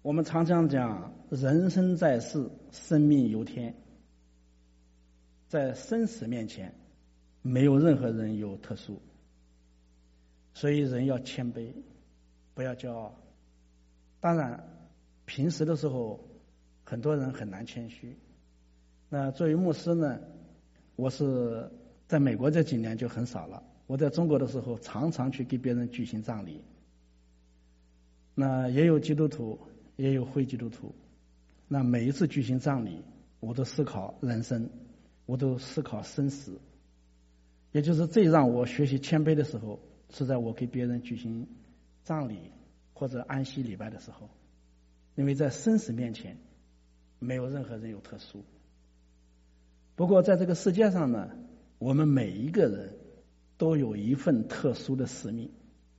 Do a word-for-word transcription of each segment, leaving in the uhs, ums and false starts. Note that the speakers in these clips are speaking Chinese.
我们常常讲人生在世，生命由天，在生死面前没有任何人有特殊，所以人要谦卑，不要骄傲。当然平时的时候很多人很难谦虚，那作为牧师呢，我是在美国这几年就很少了，我在中国的时候常常去给别人举行葬礼，那也有基督徒也有非基督徒，那每一次举行葬礼我都思考人生，我都思考生死，也就是最让我学习谦卑的时候，是在我给别人举行葬礼或者安息礼拜的时候，因为在生死面前没有任何人有特殊。不过在这个世界上呢，我们每一个人都有一份特殊的使命，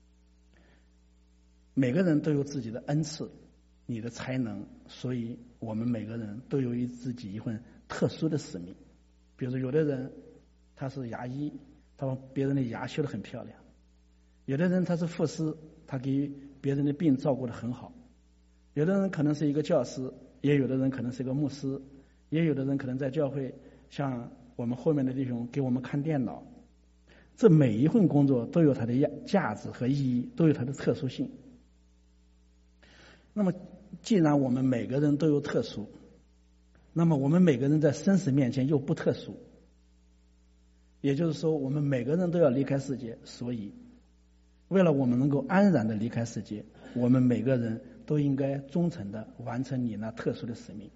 每个人都有自己的恩赐，你的才能，所以我们每个人都有一自己一份特殊的使命。比如说有的人他是牙医，他把别人的牙修得很漂亮；有的人他是护士，他给别人的病照顾得很好；有的人可能是一个教师，也有的人可能是一个牧师，也有的人可能在教会像我们后面的弟兄给我们看电脑。这每一份工作都有它的价值和意义，都有它的特殊性。那么既然我们每个人都有特殊，那么我们每个人在生死面前又不特殊，也就是说我们每个人都要离开世界，所以为了我们能够安然的离开世界，我们每个人都应该忠诚的完成你那特殊的使命。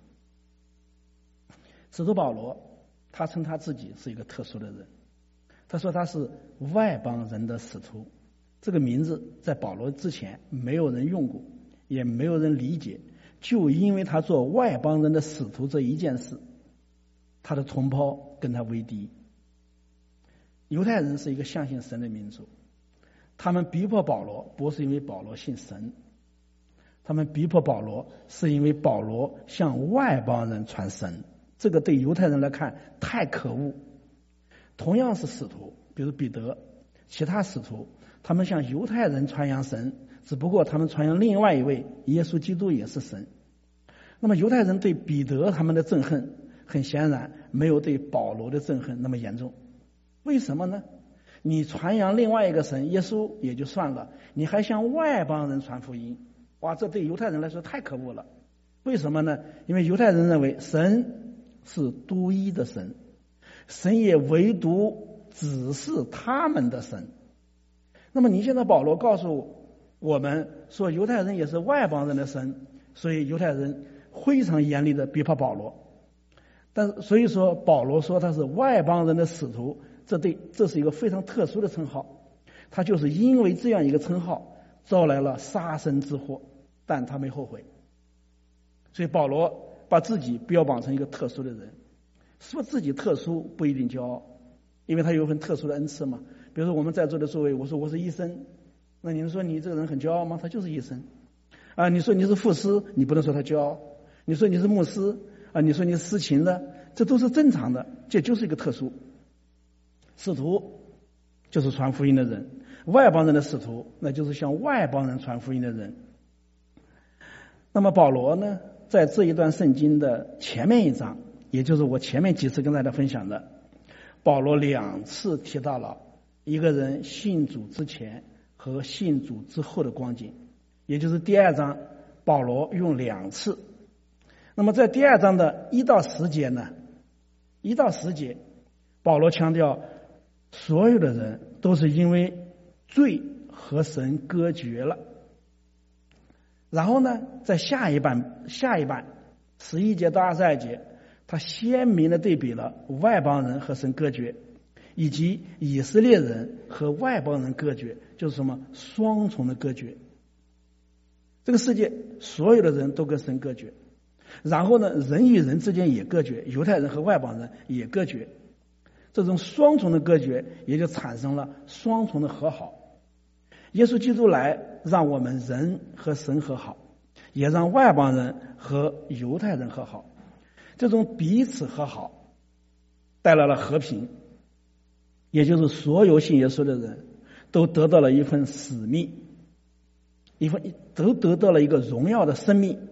使徒保罗他称他自己是一个特殊的人，他说他是外邦人的使徒，这个名字在保罗之前没有人用过，也没有人理解，就因为他做外邦人的使徒这一件事，他的同胞跟他为敌。犹太人是一个相信神的民族，他们逼迫保罗不是因为保罗信神，他们逼迫保罗是因为保罗向外邦人传神，这个对犹太人来看太可恶。同样是使徒，比如彼得，其他使徒他们向犹太人传扬神，只不过他们传扬另外一位耶稣基督也是神。那么犹太人对彼得他们的憎恨很显然没有对保罗的憎恨那么严重。为什么呢？你传扬另外一个神耶稣也就算了，你还向外邦人传福音，哇，这对犹太人来说太可恶了。为什么呢？因为犹太人认为神是独一的神，神也唯独只是他们的神。那么你现在保罗告诉我们说犹太人也是外邦人的神，所以犹太人非常严厉的逼迫保罗。但所以说保罗说他是外邦人的使徒，这对这是一个非常特殊的称号，他就是因为这样一个称号招来了杀身之祸，但他没后悔。所以保罗把自己标榜成一个特殊的人，说自己特殊不一定骄傲，因为他有一份特殊的恩赐嘛。比如说我们在座的诸位，我说我是医生，那你们说你这个人很骄傲吗？他就是医生啊。你说你是护士，你不能说他骄傲。你说你是牧师啊，你说你是司琴的，这都是正常的，这就是一个特殊。使徒就是传福音的人，外邦人的使徒那就是向外邦人传福音的人。那么保罗呢，在这一段圣经的前面一章，也就是我前面几次跟大家分享的，保罗两次提到了一个人信主之前和信主之后的光景，也就是第二章保罗用两次。那么在第二章的一到十节呢，一到十节保罗强调所有的人都是因为罪和神隔绝了。然后呢，在下一半下一半十一节到二十二节，他鲜明的对比了外邦人和神隔绝，以及以色列人和外邦人隔绝，就是什么双重的隔绝。这个世界所有的人都跟神隔绝，然后呢，人与人之间也隔绝，犹太人和外邦人也隔绝。这种双重的隔绝也就产生了双重的和好。耶稣基督来让我们人和神和好，也让外邦人和犹太人和好。这种彼此和好带来了和平，也就是所有信耶稣的人都得到了一份使命，一份都得到了一个荣耀的生命，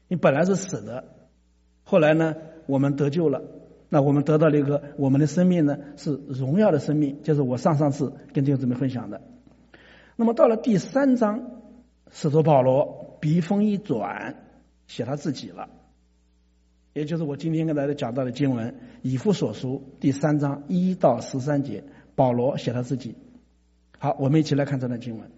你本来是死的，后来呢我们得救了，那我们得到了一个我们的生命呢是荣耀的生命，就是我上上次跟弟兄姊妹分享的。那么到了第三章，使徒保罗笔锋一转，写他自己了，也就是我今天跟大家讲到的经文，以弗所书第三章一到十三节，保罗写他自己。好，我们一起来看这段经文。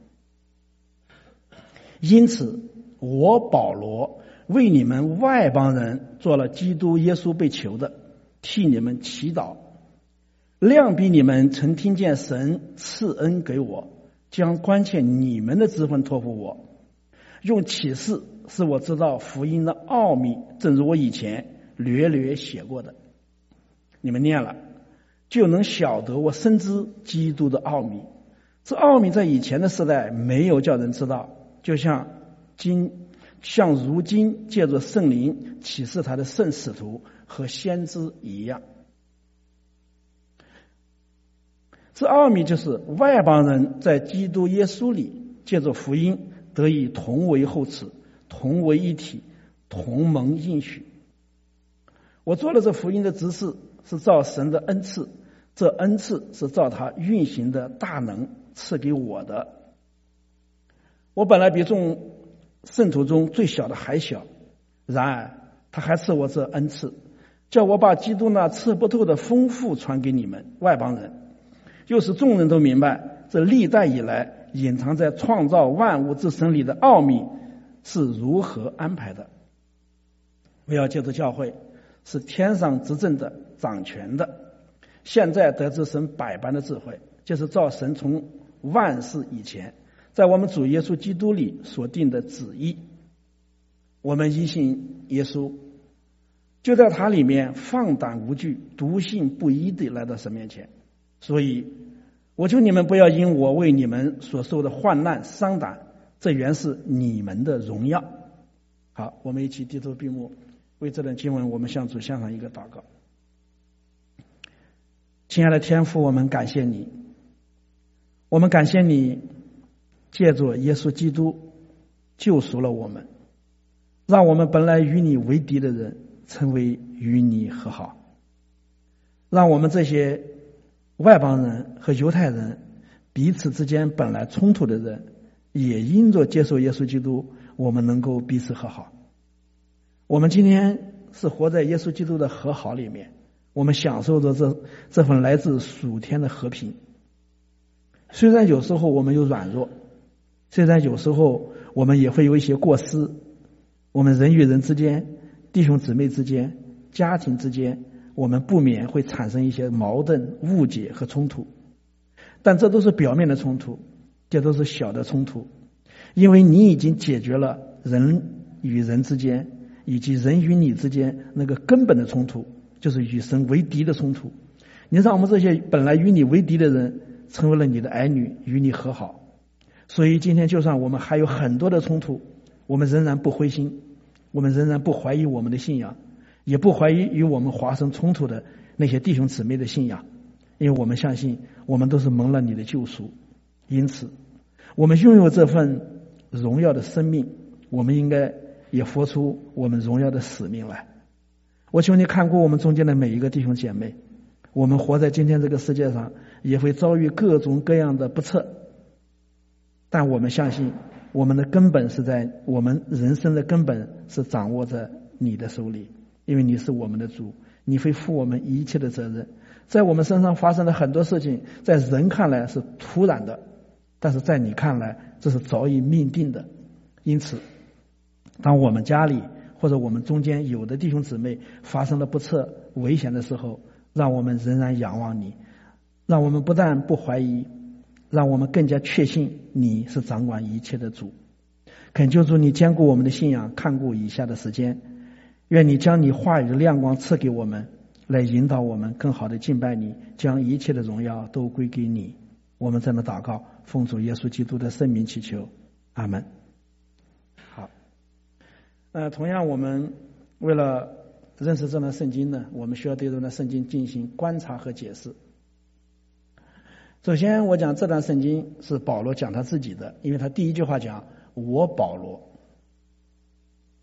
因此我保罗为你们外邦人做了基督耶稣被囚的，替你们祈祷，量比你们曾听见神赐恩给我，将关切你们的职分托付我，用启示使我知道福音的奥秘，正如我以前略略写过的。你们念了，就能晓得我深知基督的奥秘。这奥秘在以前的时代没有叫人知道，就像今像如今借着圣灵启示他的圣使徒和先知一样。这奥秘就是外邦人在基督耶稣里借着福音得以同为后嗣，同为一体，同蒙应许。我做了这福音的执事，是照神的恩赐，这恩赐是照他运行的大能赐给我的。我本来比众圣徒中最小的还小，然而他还赐我这恩赐，叫我把基督那测不透的丰富传给你们外邦人，又使众人都明白这历代以来隐藏在创造万物之神里的奥秘是如何安排的。我要借着教会是天上执政的掌权的，现在得知神百般的智慧，就是照神从万事以前在我们主耶稣基督里所定的旨意。我们因信耶稣，就在他里面放胆无惧，笃信不疑地来到神面前。所以我求你们不要因我为你们所受的患难伤胆，这原是你们的荣耀。好，我们一起低头闭目，为这段经文我们向主献上一个祷告。亲爱的天父，我们感谢你，我们感谢你借着耶稣基督救赎了我们，让我们本来与你为敌的人成为与你和好，让我们这些外邦人和犹太人彼此之间本来冲突的人，也因着接受耶稣基督，我们能够彼此和好。我们今天是活在耶稣基督的和好里面，我们享受着这这份来自属天的和平。虽然有时候我们有软弱，虽然有时候我们也会有一些过失，我们人与人之间，弟兄姊妹之间，家庭之间，我们不免会产生一些矛盾、误解和冲突，但这都是表面的冲突，这都是小的冲突，因为你已经解决了人与人之间以及人与你之间那个根本的冲突，就是与神为敌的冲突。你让我们这些本来与你为敌的人成为了你的儿女，与你和好。所以今天就算我们还有很多的冲突，我们仍然不灰心，我们仍然不怀疑我们的信仰，也不怀疑与我们发生冲突的那些弟兄姊妹的信仰，因为我们相信我们都是蒙了你的救赎。因此我们拥有这份荣耀的生命，我们应该也活出我们荣耀的使命来。我求你看过我们中间的每一个弟兄姐妹，我们活在今天这个世界上也会遭遇各种各样的不测，但我们相信我们的根本是在我们人生的根本是掌握在你的手里，因为你是我们的主，你会负我们一切的责任。在我们身上发生的很多事情，在人看来是突然的，但是在你看来这是早已命定的。因此当我们家里或者我们中间有的弟兄姊妹发生了不测危险的时候，让我们仍然仰望你，让我们不但不怀疑，让我们更加确信你是掌管一切的主。恳求主你坚固我们的信仰，看顾以下的时间，愿你将你话语的亮光赐给我们，来引导我们更好的敬拜你，将一切的荣耀都归给你。我们这么祷告，奉主耶稣基督的圣名祈求，阿们。好，呃，同样我们为了认识这段圣经呢，我们需要对这段圣经进行观察和解释。首先我讲这段圣经是保罗讲他自己的，因为他第一句话讲我保罗。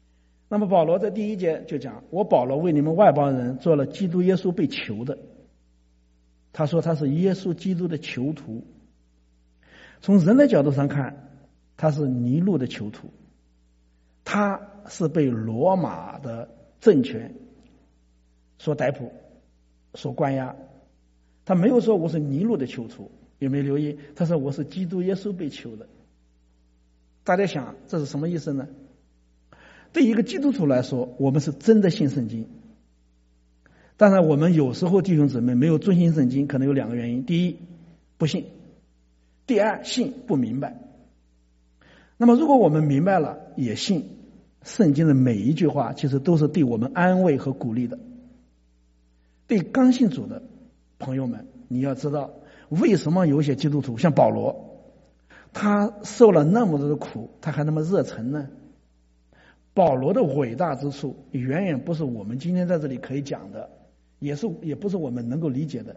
那么保罗在第一节就讲，我保罗为你们外邦人做了基督耶稣被囚的。他说他是耶稣基督的囚徒。从人的角度上看，他是尼禄的囚徒，他是被罗马的政权所逮捕、所关押。他没有说我是尼禄的囚徒，有没有留意？他说我是基督耶稣被囚的。大家想这是什么意思呢？对一个基督徒来说，我们是真的信圣经。当然我们有时候弟兄姊妹没有遵行圣经，可能有两个原因：第一，不信；第二，信不明白。那么如果我们明白了也信，圣经的每一句话其实都是对我们安慰和鼓励的。对刚信主的朋友们，你要知道为什么有些基督徒像保罗，他受了那么多的苦，他还那么热忱呢？保罗的伟大之处远远不是我们今天在这里可以讲的，也是也不是我们能够理解的。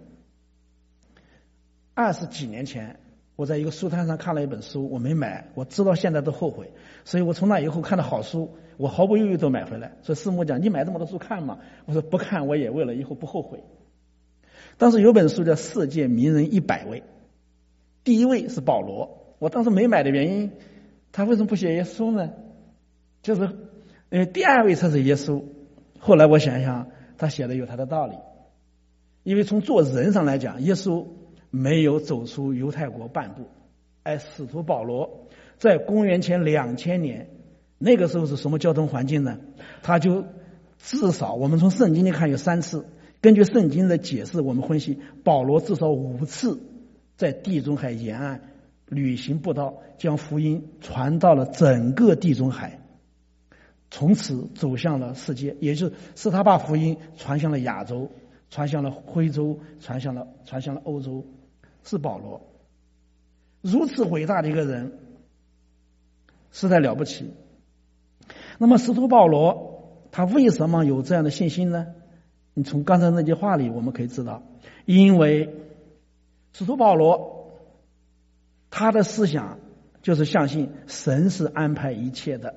二十几年前我在一个书摊上看了一本书，我没买，我知道现在都后悔，所以我从那以后看到好书，我毫不犹豫都买回来。所以师母讲，你买这么多书看嘛？我说不看，我也为了以后不后悔。当时有本书叫《世界名人一百位》，第一位是保罗。我当时没买的原因，他为什么不写耶稣呢？就是因为第二位才是耶稣。后来我想想，他写的有他的道理。因为从做人上来讲，耶稣没有走出犹太国半步，而使徒保罗在公元前两千年，那个时候是什么交通环境呢？他就至少我们从圣经里看有三次，根据圣经的解释，我们分析保罗至少五次在地中海沿岸旅行布道，将福音传到了整个地中海，从此走向了世界，也就是是他把福音传向了亚洲，传向了非洲，传向了传向了欧洲。是保罗如此伟大的一个人，实在了不起。那么使徒保罗他为什么有这样的信心呢？你从刚才那句话里我们可以知道，因为使徒保罗他的思想就是相信神是安排一切的。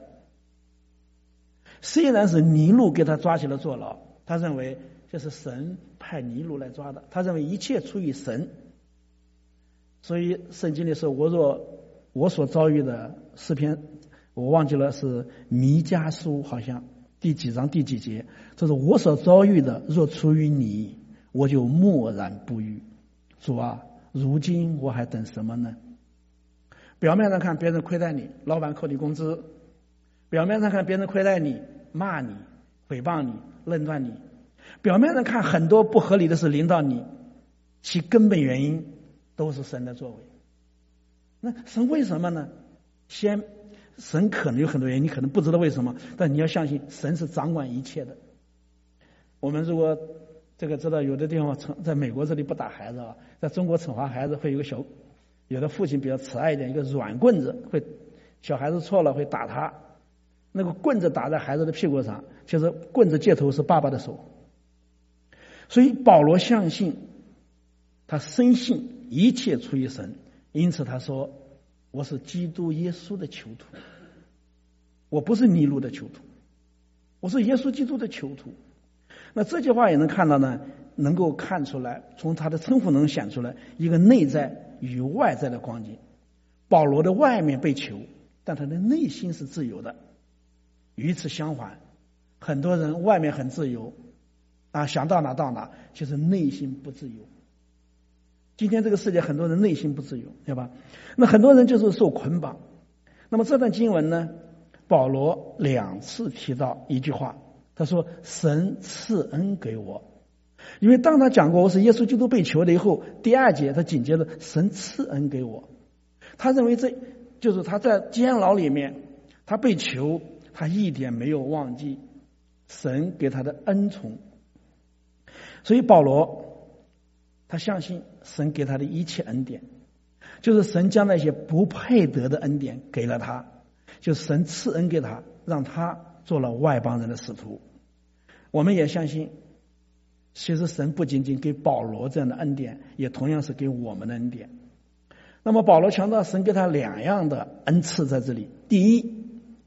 虽然是尼禄给他抓起了坐牢，他认为这是神派尼禄来抓的，他认为一切出于神。所以圣经里说，我若我所遭遇的诗篇，我忘记了是弥迦书好像第几章第几节，这是我所遭遇的，若出于你，我就默然不语。主啊，如今我还等什么呢？表面上看别人亏待你，老板扣你工资；表面上看别人亏待你，骂你、诽谤你、论断你；表面上看很多不合理的事临到你，其根本原因都是神的作为。那神为什么呢？先神可能有很多原因，你可能不知道为什么，但你要相信神是掌管一切的。我们如果这个知道，有的地方在美国这里不打孩子啊，在中国惩罚孩子会有个小，有的父亲比较慈爱一点，一个软棍子，会小孩子错了会打他，那个棍子打在孩子的屁股上，其实棍子箭头是爸爸的手。所以保罗相信，他深信一切出于神，因此他说，我是基督耶稣的囚徒，我不是尼禄的囚徒，我是耶稣基督的囚徒。那这句话也能看到呢，能够看出来，从他的称呼能显出来一个内在与外在的光景。保罗的外面被囚，但他的内心是自由的。与此相反，很多人外面很自由啊，想到哪到哪，其实内心不自由。今天这个世界很多人内心不自由，对吧？那很多人就是受捆绑。那么这段经文呢，保罗两次提到一句话，他说神赐恩给我。因为当他讲过我是耶稣基督被囚的以后，第二节他紧接着神赐恩给我。他认为这就是他在监牢里面他被囚，他一点没有忘记神给他的恩宠。所以保罗他相信神给他的一切恩典，就是神将那些不配得的恩典给了他，就是神赐恩给他，让他做了外邦人的使徒。我们也相信，其实神不仅仅给保罗这样的恩典，也同样是给我们的恩典。那么保罗强调神给他两样的恩赐在这里。第一，他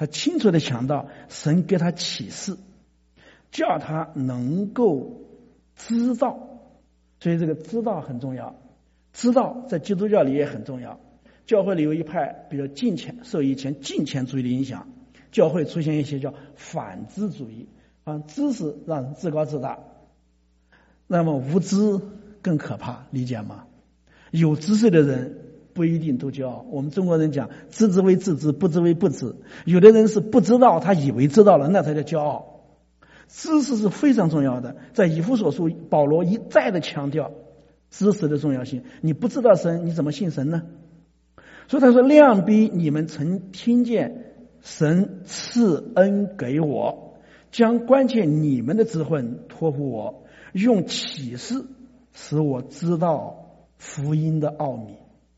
他清楚地强调神给他启示，叫他能够知道，所以这个知道很重要。知道在基督教里也很重要。教会里有一派比较金钱，受以前金钱主义的影响，教会出现一些叫反知主义啊，知识让人自高自大，那么无知更可怕，理解吗？有知识的人不一定都骄傲。我们中国人讲知之为知之，不知为不知。有的人是不知道，他以为知道了，那才叫骄傲。知识是非常重要的，在以弗所书保罗一再的强调知识的重要性。你不知道神，你怎么信神呢？所以他说，量逼你们曾听见神赐恩给我，将关切你们的智慧托付我，用启示使我知道福音的奥秘。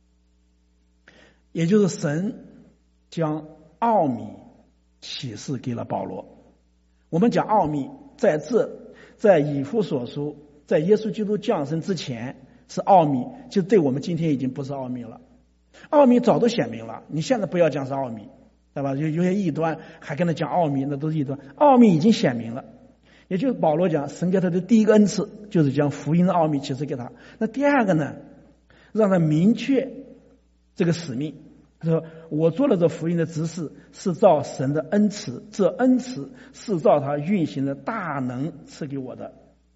也就是神将奥秘启示给了保罗。我们讲奥秘，在这在以弗所书，在耶稣基督降生之前是奥秘，就对我们今天已经不是奥秘了。奥秘早都显明了，你现在不要讲是奥秘，对吧？有有些异端还跟他讲奥秘，那都是异端。奥秘已经显明了，也就是保罗讲神给他的第一个恩赐就是将福音的奥秘启示给他。那第二个呢，让他明确这个使命，他说我做了这福音的执事是照神的恩慈，这恩慈是照他运行的大能赐给我的。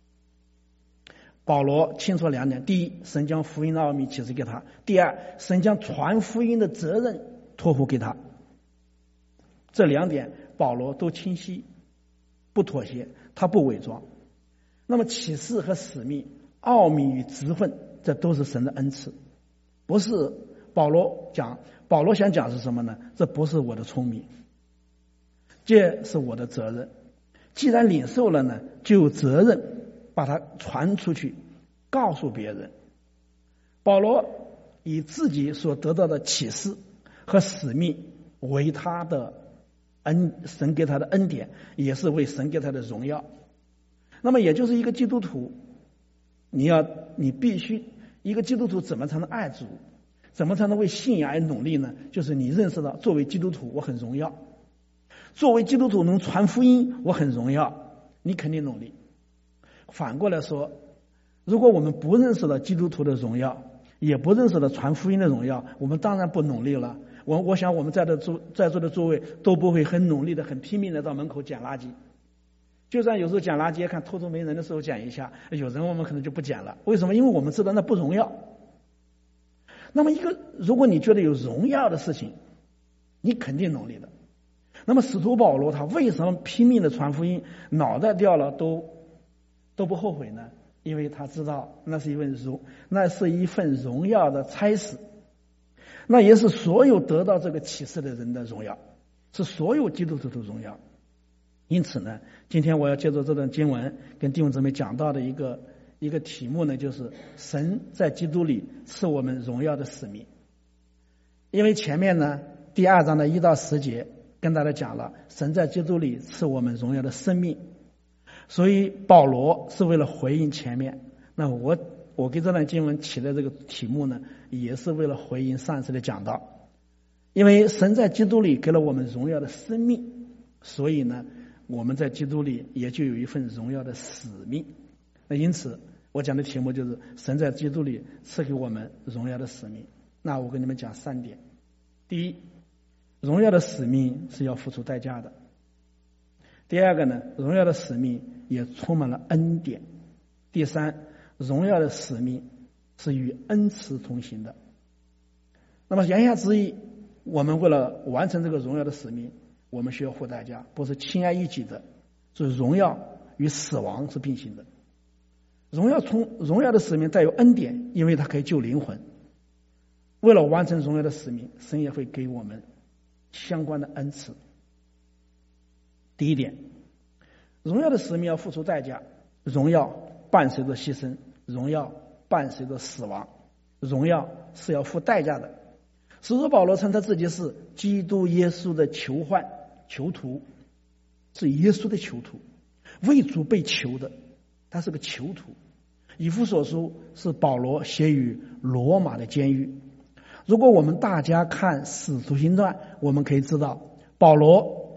保罗清楚两点：第一，神将福音的奥秘启示给他；第二，神将传福音的责任托付给他。这两点保罗都清晰，不妥协，他不伪装。那么启示和使命、奥秘与职分，这都是神的恩赐，不是保罗讲。保罗想讲是什么呢？这不是我的聪明，这是我的责任。既然领受了呢，就有责任把它传出去，告诉别人。保罗以自己所得到的启示和使命为他的恩，神给他的恩典，也是为神给他的荣耀。那么也就是一个基督徒，你要你必须一个基督徒怎么才能爱主，怎么才能为信仰而努力呢？就是你认识到作为基督徒我很荣耀，作为基督徒能传福音我很荣耀，你肯定努力。反过来说，如果我们不认识到基督徒的荣耀，也不认识到传福音的荣耀，我们当然不努力了。我我想我们在的座在座的诸位都不会很努力的、很拼命的到门口捡垃圾。就算有时候捡垃圾，看偷偷没人的时候捡一下，有人我们可能就不捡了。为什么？因为我们知道那不荣耀。那么一个，如果你觉得有荣耀的事情，你肯定努力的。那么使徒保罗他为什么拼命的传福音，脑袋掉了都都不后悔呢？因为他知道那是一份荣，那是一份荣耀的差事，那也是所有得到这个启示的人的荣耀，是所有基督徒的荣耀。因此呢，今天我要借助这段经文跟弟兄姊妹讲到的一个一个题目呢，就是神在基督里赐我们荣耀的使命。因为前面呢第二章的一到十节跟大家讲了神在基督里赐我们荣耀的生命，所以保罗是为了回应前面，那我我给这段经文起的这个题目呢，也是为了回应上次的讲道。因为神在基督里给了我们荣耀的生命，所以呢我们在基督里也就有一份荣耀的使命。那因此我讲的题目就是神在基督里赐给我们荣耀的使命。那我跟你们讲三点。第一，荣耀的使命是要付出代价的。第二个呢，荣耀的使命也充满了恩典。第三，荣耀的使命是与恩慈同行的。那么言下之意，我们为了完成这个荣耀的使命，我们需要付代价，不是轻而易举的。所以荣耀与死亡是并行的。荣耀从荣耀的使命带有恩典，因为它可以救灵魂。为了完成荣耀的使命，神也会给我们相关的恩赐。第一点，荣耀的使命要付出代价，荣耀伴随着牺牲，荣耀伴随着死亡，荣耀是要付代价的。使徒保罗称他自己是基督耶稣的囚犯、囚徒，是耶稣的囚徒，为主被囚的，他是个囚徒。以弗所书是保罗写于罗马的监狱。如果我们大家看使徒行传，我们可以知道保罗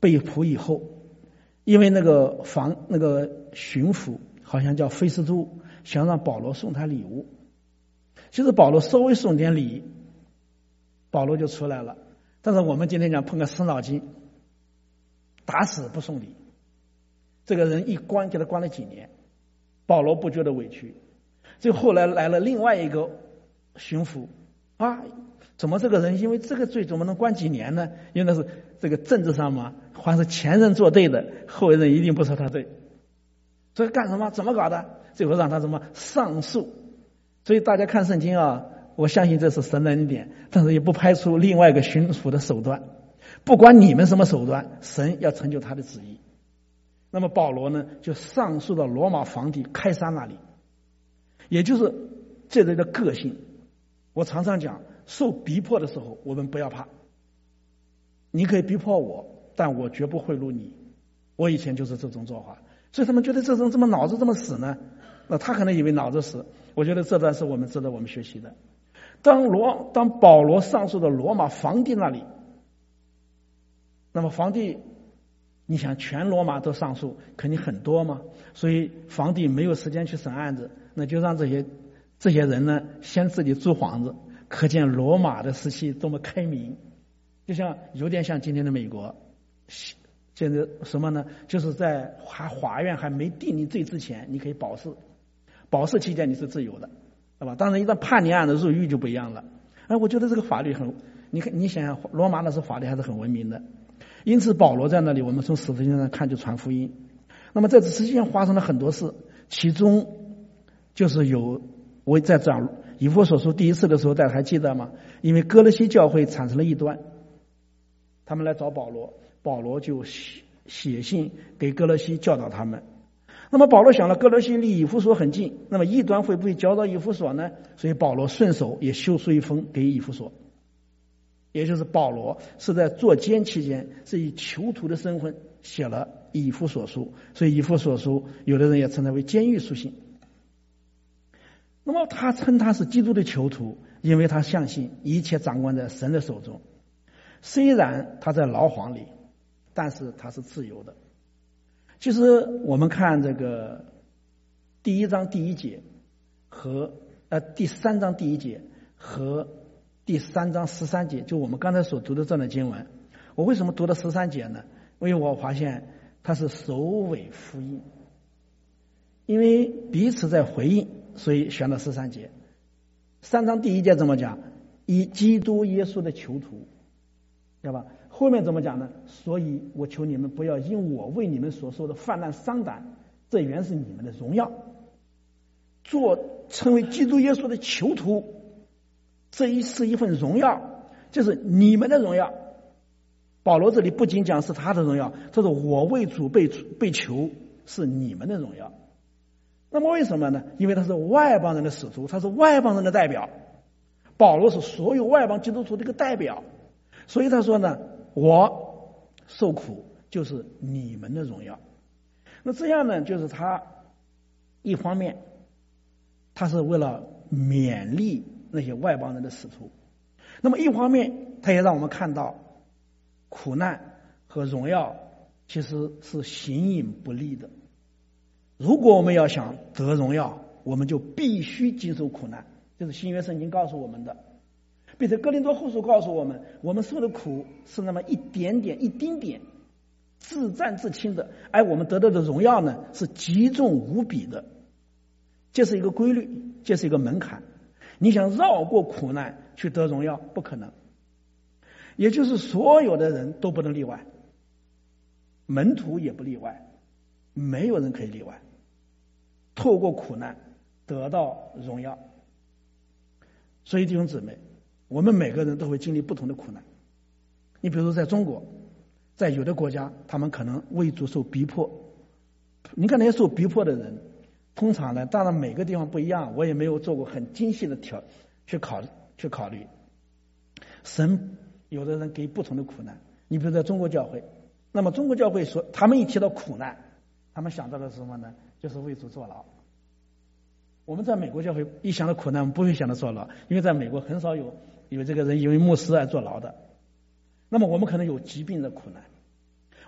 被捕以后，因为那个防那个巡抚好像叫菲斯都，想让保罗送他礼物。其实保罗稍微送点礼，保罗就出来了。但是我们今天讲碰个死脑筋，打死不送礼。这个人一关给他关了几年，保罗不觉得委屈。最后来来了另外一个巡抚啊，怎么这个人因为这个罪怎么能关几年呢？因为那是这个政治上嘛，还是前人做对的，后人一定不说他对。所以干什么？怎么搞的？最后让他什么上诉。所以大家看圣经啊，我相信这是神的恩典，但是也不排除另外一个巡抚的手段。不管你们什么手段，神要成就他的旨意。那么保罗呢，就上诉到罗马皇帝开撒那里，也就是这人的个性。我常常讲，受逼迫的时候，我们不要怕。你可以逼迫我，但我绝不贿赂你。我以前就是这种做法，所以他们觉得这人怎么脑子这么死呢？那他可能以为脑子死。我觉得这段是我们值得我们学习的。当罗当保罗上诉到罗马皇帝那里，那么皇帝，你想全罗马都上诉，肯定很多嘛，所以皇帝没有时间去审案子，那就让这些这些人呢先自己租房子。可见罗马的时期多么开明，就像有点像今天的美国。现在什么呢？就是在还法院还没定你罪之前，你可以保释，保释期间你是自由的，对吧？当然一旦判你案子入狱就不一样了。哎，我觉得这个法律很，你看你想想，罗马那时候法律还是很文明的。因此保罗在那里，我们从使徒行传上看就传福音。那么在这实际上发生了很多事，其中就是有我在讲以弗所书第一次的时候，大家还记得吗？因为哥罗西教会产生了异端，他们来找保罗，保罗就写信给哥罗西教导他们。那么保罗想了，哥罗西离以弗所很近，那么异端会不会交到以弗所呢？所以保罗顺手也修书一封给以弗所。也就是保罗是在坐监期间，是以囚徒的身份写了以弗所书，所以以弗所书有的人也称它为监狱书信。那么他称他是基督的囚徒，因为他相信一切掌管在神的手中。虽然他在牢房里，但是他是自由的。其实我们看这个第一章第一节和呃第三章第一节和第三章十三节，就我们刚才所读的这段经文，我为什么读了十三节呢？因为我发现它是首尾呼应，因为彼此在回应，所以选了十三节。三章第一节怎么讲？以基督耶稣的囚徒，对吧？后面怎么讲呢？所以我求你们不要因我为你们所受的患难伤胆，这原是你们的荣耀。做成为基督耶稣的囚徒，这一是一份荣耀，就是你们的荣耀。保罗这里不仅讲是他的荣耀，他说我为主被被囚是你们的荣耀。那么为什么呢？因为他是外邦人的使徒，他是外邦人的代表，保罗是所有外邦基督徒的一个代表，所以他说呢，我受苦就是你们的荣耀。那这样呢，就是他一方面他是为了勉励那些外邦人的使徒，那么一方面他也让我们看到苦难和荣耀其实是形影不离的。如果我们要想得荣耀，我们就必须经受苦难，这是新约圣经告诉我们的。并且哥林多后书告诉我们，我们受的苦是那么一点点一丁点自战自轻的，而我们得到的荣耀呢是极重无比的。这是一个规律，这是一个门槛，你想绕过苦难去得荣耀不可能。也就是所有的人都不能例外，门徒也不例外，没有人可以例外。透过苦难得到荣耀。所以弟兄姊妹，我们每个人都会经历不同的苦难。你比如说在中国，在有的国家他们可能为主受逼迫，你看那些受逼迫的人通常呢，当然每个地方不一样，我也没有做过很精细的调去考去考虑。神有的人给不同的苦难，你比如在中国教会，那么中国教会说，他们一提到苦难，他们想到的是什么呢？就是为主坐牢。我们在美国教会一想到苦难，我们不会想到坐牢，因为在美国很少有有这个人因为牧师而坐牢的。那么我们可能有疾病的苦难，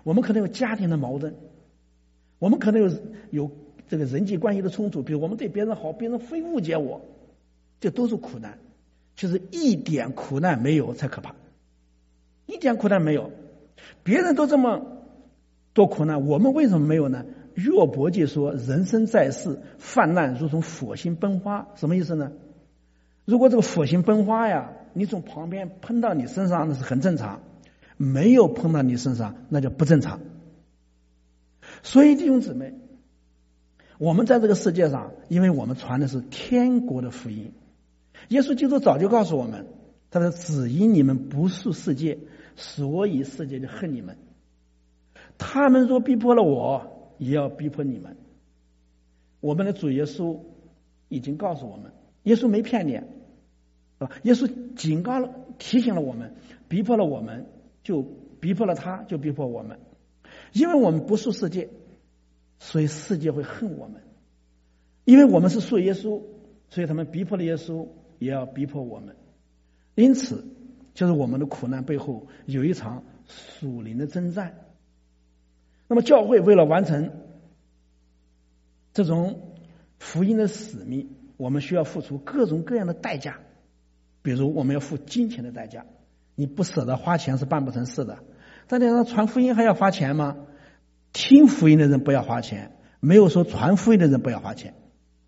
我们可能有家庭的矛盾，我们可能有有这个人际关系的冲突，比如我们对别人好，别人非误解我，这都是苦难。其实一点苦难没有才可怕，一点苦难没有。别人都这么多苦难，我们为什么没有呢？约伯记说，人生在世，泛滥如同火星迸发，什么意思呢？如果这个火星迸发呀，你从旁边喷到你身上，那是很正常，没有喷到你身上，那就不正常。所以弟兄姊妹，我们在这个世界上，因为我们传的是天国的福音，耶稣基督早就告诉我们，他说只因你们不属世界，所以世界就恨你们。他们若逼迫了我，也要逼迫你们。我们的主耶稣已经告诉我们，耶稣没骗你，耶稣警告了提醒了我们，逼迫了我们就逼迫了他，就逼迫我们。因为我们不属世界，所以世界会恨我们。因为我们是属耶稣，所以他们逼迫了耶稣，也要逼迫我们。因此就是我们的苦难背后有一场属灵的征战。那么教会为了完成这种福音的使命，我们需要付出各种各样的代价。比如我们要付金钱的代价，你不舍得花钱是办不成事的。大家说传福音还要花钱吗？听福音的人不要花钱，没有说传福音的人不要花钱。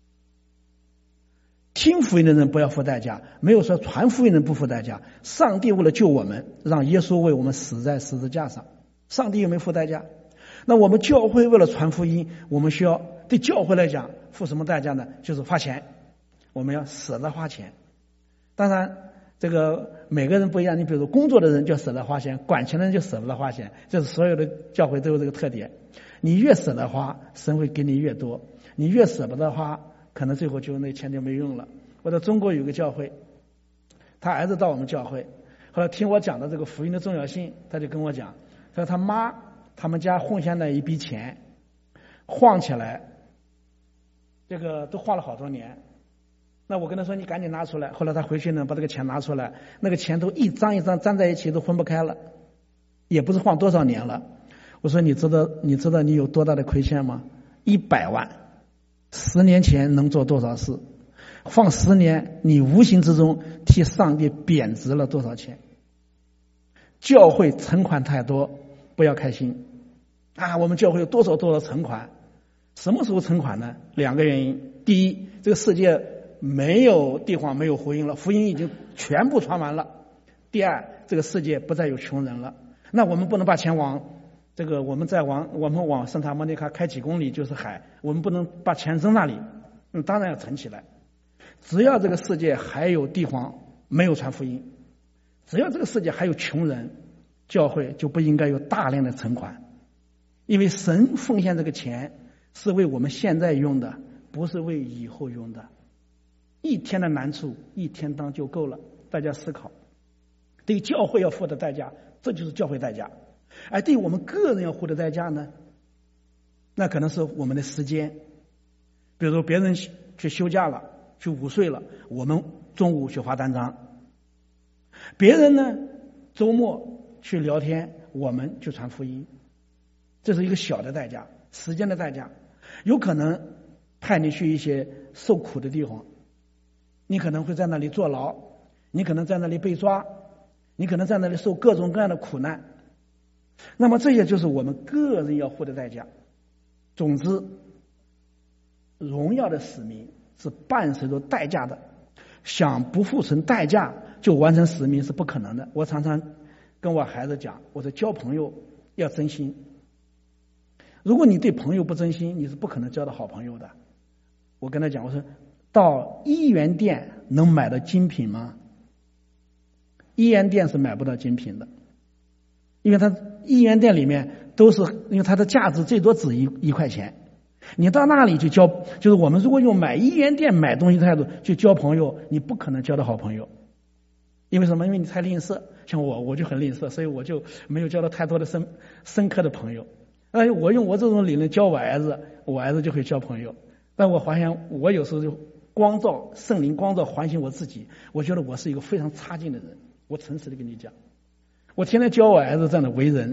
听福音的人不要付代价，没有说传福音的人不付代价。上帝为了救我们，让耶稣为我们死在十字架上，上帝有没有付代价？那我们教会为了传福音，我们需要对教会来讲付什么代价呢？就是花钱，我们要舍得花钱。当然这个每个人不一样，你比如说工作的人就舍得花钱，管钱的人就舍不得花钱，这是所有的教会都有这个特点。你越舍得花，神会给你越多，你越舍不得花，可能最后就那钱就没用了。我在中国有个教会，他儿子到我们教会，后来听我讲的这个福音的重要性，他就跟我讲，他说他妈他们家混下来一笔钱，晃起来这个都花了好多年。那我跟他说你赶紧拿出来，后来他回去呢把这个钱拿出来，那个钱都一张一张粘在一起，都分不开了，也不知晃多少年了。我说你知道你知道你有多大的亏欠吗？一百万，十年前能做多少事？放十年，你无形之中替上帝贬值了多少钱？教会存款太多，不要开心啊！我们教会有多少多少存款？什么时候存款呢？两个原因：第一，这个世界没有地方没有福音了，福音已经全部传完了；第二，这个世界不再有穷人了。那我们不能把钱往这个我们再往我们往圣塔莫尼卡开几公里就是海，我们不能把钱扔那里，嗯，当然要存起来。只要这个世界还有地方没有传福音，只要这个世界还有穷人，教会就不应该有大量的存款，因为神奉献这个钱是为我们现在用的，不是为以后用的。一天的难处一天当就够了。大家思考，对教会要付的代价，这就是教会代价。而对我们个人要付的代价呢，那可能是我们的时间。比如说别人去休假了，去午睡了，我们中午去发单张；别人呢周末去聊天，我们去传福音。这是一个小的代价，时间的代价。有可能派你去一些受苦的地方，你可能会在那里坐牢，你可能在那里被抓，你可能在那里受各种各样的苦难。那么这些就是我们个人要付的代价。总之，荣耀的使命是伴随着代价的，想不付成代价就完成使命是不可能的。我常常跟我孩子讲，我说交朋友要真心，如果你对朋友不真心，你是不可能交到好朋友的。我跟他讲，我说到一元店能买到精品吗？一元店是买不到精品的，因为它一元店里面都是，因为它的价值最多只一一块钱。你到那里去交，就是我们如果用买一元店买东西的态度去交朋友，你不可能交到好朋友。因为什么？因为你太吝啬。像我，我就很吝啬，所以我就没有交到太多的深深刻的朋友。哎，我用我这种理论教我儿子，我儿子就会交朋友。但我发现我有时候就光照圣灵光照唤醒我自己，我觉得我是一个非常差劲的人。我诚实的跟你讲，我天天教我儿子这样的为人，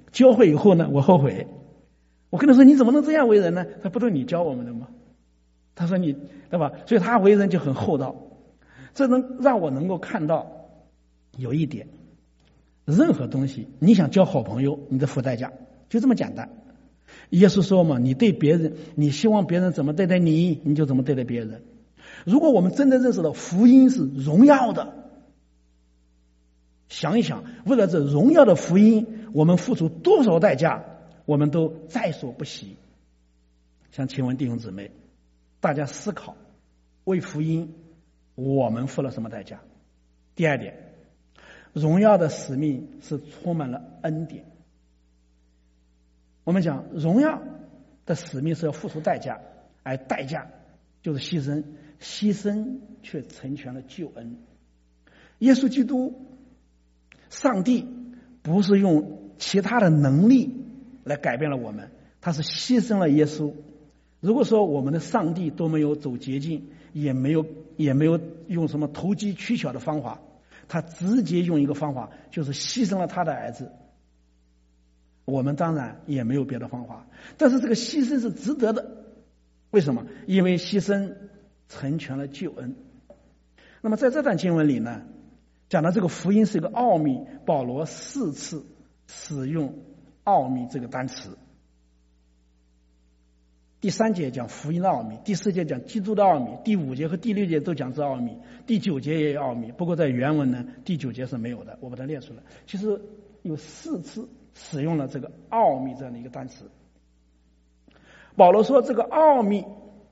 教会以后呢，我后悔。我跟他说你怎么能这样为人呢？他不都你教我们的吗？他说你对吧？所以他为人就很厚道。这能让我能够看到有一点，任何东西你想交好朋友，你得付代价，就这么简单。耶稣说嘛，你对别人，你希望别人怎么对待你，你就怎么对待别人。如果我们真的认识到福音是荣耀的，想一想，为了这荣耀的福音，我们付出多少代价，我们都在所不惜。想请问弟兄姊妹，大家思考，为福音我们付了什么代价？第二点，荣耀的使命是充满了恩典。我们讲荣耀的使命是要付出代价，而代价就是牺牲，牺牲却成全了救恩。耶稣基督，上帝不是用其他的能力来改变了我们，他是牺牲了耶稣。如果说我们的上帝都没有走捷径，也没有也没有用什么投机取巧的方法，他直接用一个方法，就是牺牲了他的儿子。我们当然也没有别的方法，但是这个牺牲是值得的。为什么？因为牺牲成全了救恩。那么在这段经文里呢，讲到这个福音是一个奥秘，保罗四次使用奥秘这个单词。第三节讲福音的奥秘，第四节讲基督的奥秘，第五节和第六节都讲这奥秘，第九节也有奥秘。不过在原文呢，第九节是没有的，我把它列出来。其实有四次使用了这个奥秘这样的一个单词。保罗说这个奥秘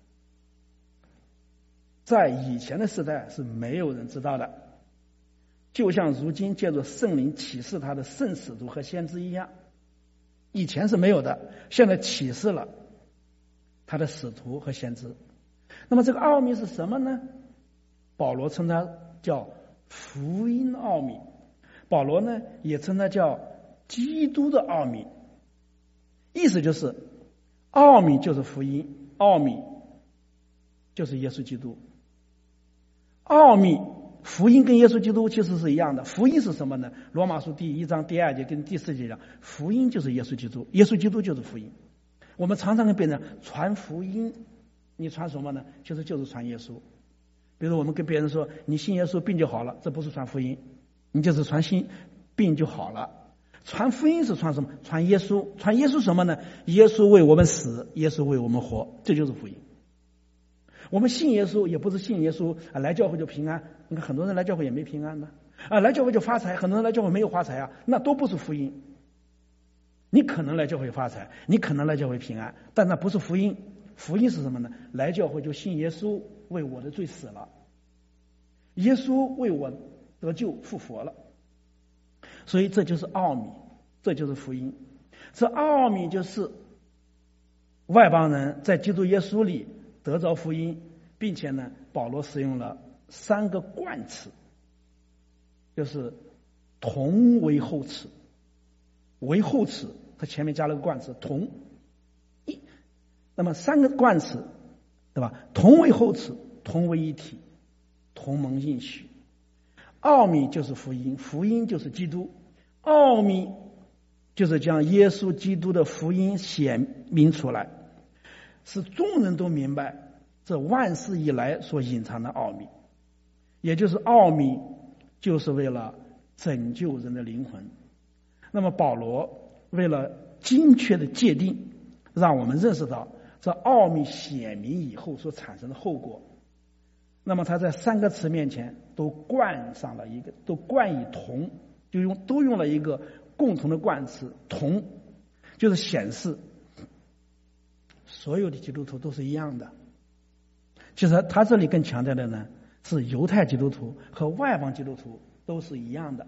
在以前的时代是没有人知道的，就像如今借着圣灵启示他的圣使徒和先知一样，以前是没有的，现在启示了他的使徒和先知。那么这个奥秘是什么呢？保罗称它叫福音奥秘，保罗呢也称它叫基督的奥秘。意思就是奥秘就是福音，奥秘就是耶稣基督。奥秘福音跟耶稣基督其实是一样的。福音是什么呢？罗马书第一章第二节跟第四节讲，福音就是耶稣基督，耶稣基督就是福音。我们常常跟别人传福音，你传什么呢？就是就是传耶稣。比如我们跟别人说你信耶稣病就好了，这不是传福音，你就是传信病就好了。传福音是传什么？传耶稣。传耶稣什么呢？耶稣为我们死，耶稣为我们活，这就是福音。我们信耶稣也不是信耶稣啊，来教会就平安。你看很多人来教会也没平安的啊，来教会就发财，很多人来教会没有发财啊，那都不是福音。你可能来教会发财，你可能来教会平安，但那不是福音。福音是什么呢？来教会就信耶稣为我的罪死了，耶稣为我得救复活了。所以这就是奥秘，这就是福音。这奥秘就是外邦人在基督耶稣里得着福音，并且呢，保罗使用了三个冠词，就是同为后齿。为后齿，它前面加了个冠词同一，那么三个冠词，对吧？同为后齿，同为一体，同盟应许。奥秘就是福音，福音就是基督，奥秘就是将耶稣基督的福音显明出来，使众人都明白这万世以来所隐藏的奥秘。也就是奥秘就是为了拯救人的灵魂。那么保罗为了精确的界定，让我们认识到这奥秘显明以后所产生的后果，那么他在三个词面前都冠上了一个，都冠以同，就用都用了一个共同的冠词同，就是显示所有的基督徒都是一样的。其实他这里更强调的呢，是犹太基督徒和外邦基督徒都是一样的。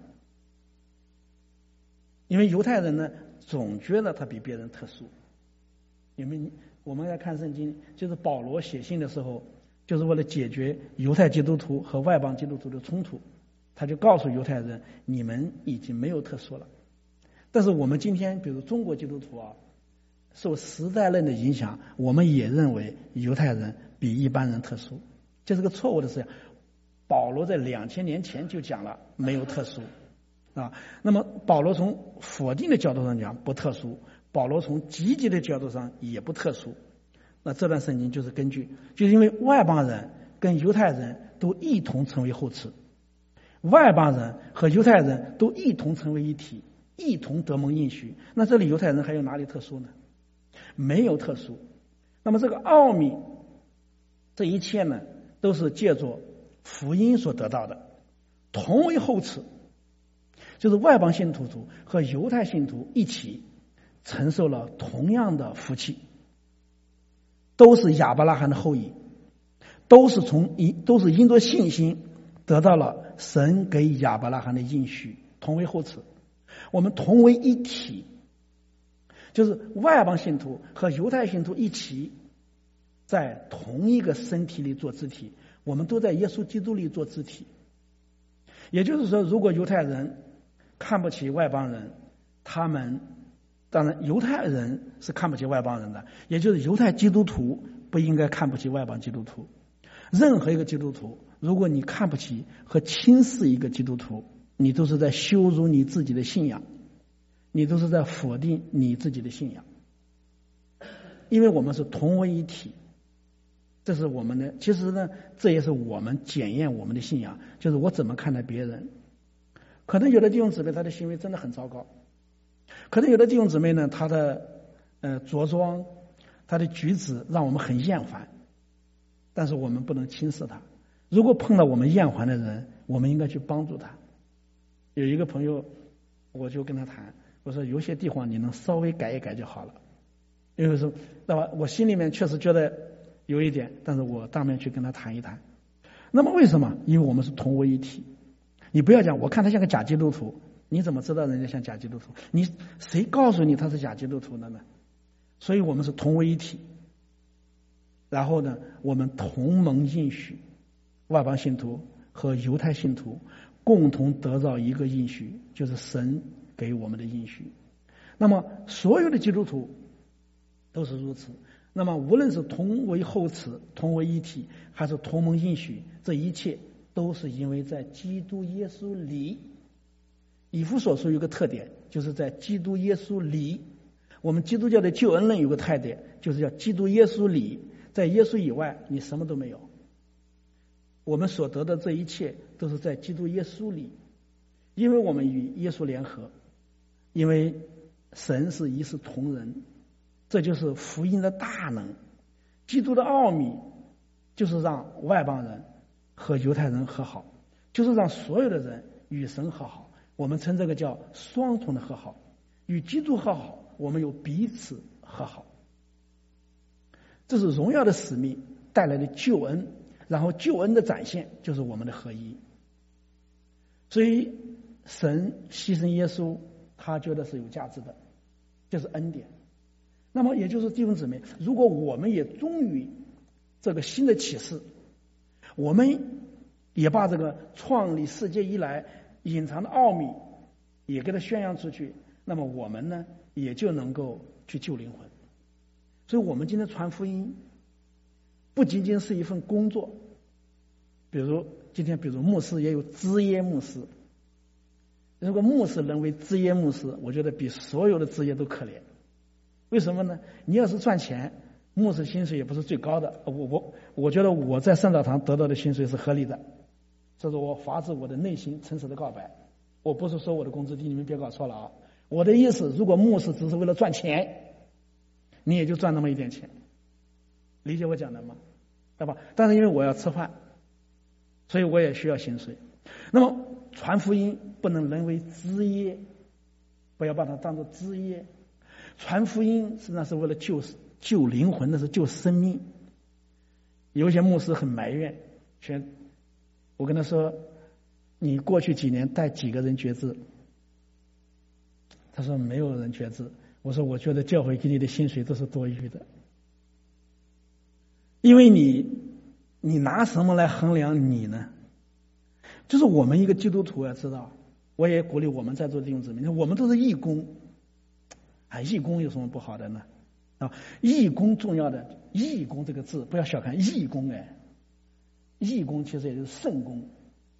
因为犹太人呢，总觉得他比别人特殊。因为我们来看圣经，就是保罗写信的时候，就是为了解决犹太基督徒和外邦基督徒的冲突，他就告诉犹太人，你们已经没有特殊了。但是我们今天，比如中国基督徒啊，受时代论的影响，我们也认为犹太人比一般人特殊，这是个错误的思想。保罗在两千年前就讲了，没有特殊。 啊。那么保罗从否定的角度上讲不特殊，保罗从积极的角度上也不特殊。那这段圣经就是根据，就是因为外邦人跟犹太人都一同成为后嗣，外邦人和犹太人都一同成为一体，一同得蒙应许。那这里犹太人还有哪里特殊呢？没有特殊。那么这个奥秘，这一切呢，都是借着福音所得到的，同为后嗣，就是外邦信徒和犹太信徒一起承受了同样的福气，都是亚伯拉罕的后裔，都是从都是因着信心得到了神给亚伯拉罕的应许，同为后嗣，我们同为一体，就是外邦信徒和犹太信徒一起在同一个身体里做肢体，我们都在耶稣基督里做肢体。也就是说，如果犹太人看不起外邦人，他们当然犹太人是看不起外邦人的，也就是犹太基督徒不应该看不起外邦基督徒。任何一个基督徒，如果你看不起和轻视一个基督徒，你都是在羞辱你自己的信仰，你都是在否定你自己的信仰。因为我们是同为一体，这是我们的，其实呢，这也是我们检验我们的信仰，就是我怎么看待别人。可能有的弟兄姊妹他的行为真的很糟糕，可能有的弟兄姊妹呢，他的呃着装，他的举止让我们很厌烦，但是我们不能轻视他。如果碰到我们厌烦的人，我们应该去帮助他。有一个朋友，我就跟他谈，我说有些地方你能稍微改一改就好了。因为说，那么我心里面确实觉得有一点，但是我当面去跟他谈一谈。那么为什么？因为我们是同为一体。你不要讲，我看他像个假基督徒，你怎么知道人家像假基督徒？你谁告诉你他是假基督徒的呢？所以我们是同为一体。然后呢，我们同蒙应许，外邦信徒和犹太信徒共同得到一个应许，就是神给我们的应许。那么所有的基督徒都是如此。那么无论是同为后嗣，同为一体，还是同蒙应许，这一切都是因为在基督耶稣里。以弗所书有个特点，就是在基督耶稣里。我们基督教的救恩论有个特点，就是叫基督耶稣里，在耶稣以外你什么都没有。我们所得的这一切都是在基督耶稣里，因为我们与耶稣联合，因为神是一视同仁，这就是福音的大能。基督的奥秘就是让外邦人和犹太人和好，就是让所有的人与神和好。我们称这个叫双重的和好，与基督和好，我们有彼此和好。这是荣耀的使命带来的救恩，然后救恩的展现就是我们的合一。所以神牺牲耶稣，他觉得是有价值的，这是恩典。那么也就是弟兄姊妹，如果我们也忠于这个新的启示，我们也把这个创立世界以来隐藏的奥秘也给它宣扬出去，那么我们呢也就能够去救灵魂。所以我们今天传福音不仅仅是一份工作，比如今天比如牧师也有职业牧师，如果牧师能为职业牧师，我觉得比所有的职业都可怜。为什么呢？你要是赚钱，牧师薪水也不是最高的。我我我觉得我在圣道堂得到的薪水是合理的，这是我发自我的内心诚实的告白。我不是说我的工资低，你们别搞错了啊！我的意思，如果牧师只是为了赚钱，你也就赚那么一点钱，理解我讲的吗？对吧？但是因为我要吃饭，所以我也需要薪水。那么传福音不能沦为职业，不要把它当作职业。传福音实际上是为了救救灵魂，那是救生命。有些牧师很埋怨，全我跟他说：“你过去几年带几个人决志？”他说：“没有人决志。”我说：“我觉得教会给你的薪水都是多余的，因为你你拿什么来衡量你呢？就是我们一个基督徒要知道，我也鼓励我们在座弟兄姊妹，我们都是义工。啊，义工有什么不好的呢？啊，义工重要的，义工这个字不要小看义工，哎，义工其实也就是圣工，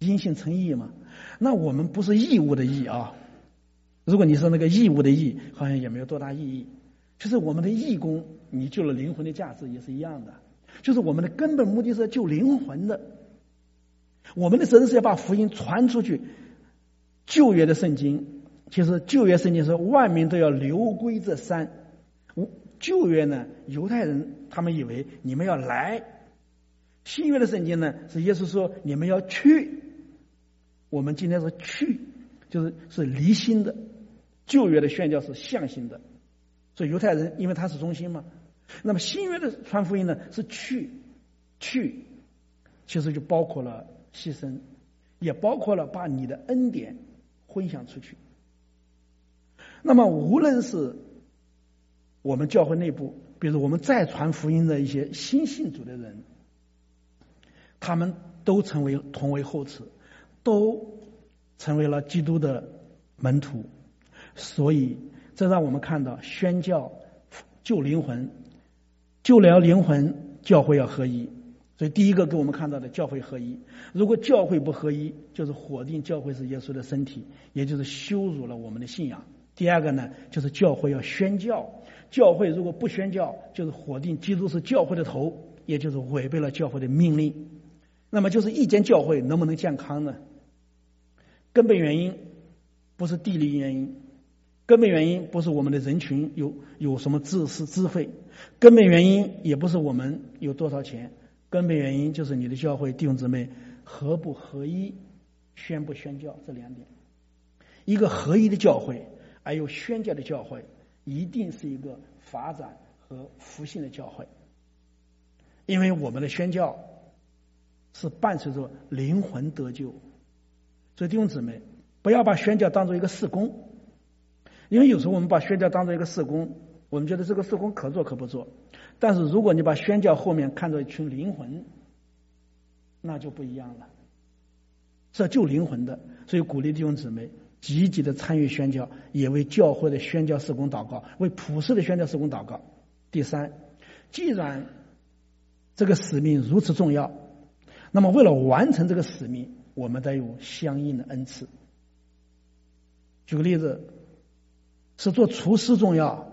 因信称义嘛。那我们不是义务的义啊，如果你说那个义务的义，好像也没有多大意义。就是我们的义工，你救了灵魂的价值也是一样的。就是我们的根本目的是救灵魂的，我们的责任是要把福音传出去。旧约的圣经，其实旧约圣经说万民都要流归这山。旧约呢，犹太人他们以为你们要来；新约的圣经呢，是耶稣说你们要去。我们今天说去，就是是离心的。旧约的宣教是向心的，所以犹太人因为他是中心嘛。那么新约的传福音呢，是去去，其实就包括了牺牲，也包括了把你的恩典分享出去。那么无论是我们教会内部，比如我们再传福音的一些新信主的人，他们都成为同为后嗣，都成为了基督的门徒。所以这让我们看到宣教救灵魂，救了灵魂，教会要合一。所以第一个给我们看到的教会合一，如果教会不合一，就是否定教会是耶稣的身体，也就是羞辱了我们的信仰。第二个呢，就是教会要宣教，教会如果不宣教，就是否定基督是教会的头，也就是违背了教会的命令。那么就是一间教会能不能健康呢？根本原因不是地理原因，根本原因不是我们的人群有有什么知识资费，根本原因也不是我们有多少钱，根本原因就是你的教会弟兄姊妹合不合一，宣不宣教，这两点。一个合一的教会，还有宣教的教会，一定是一个发展和复兴的教会。因为我们的宣教是伴随着灵魂得救，所以弟兄姊妹不要把宣教当作一个事工。因为有时候我们把宣教当作一个事工，我们觉得这个事工可做可不做。但是如果你把宣教后面看作一群灵魂，那就不一样了，是要救灵魂的。所以鼓励弟兄姊妹积极的参与宣教，也为教会的宣教事工祷告，为普世的宣教事工祷告。第三，既然这个使命如此重要，那么为了完成这个使命，我们得有相应的恩赐。举个例子，是做厨师重要，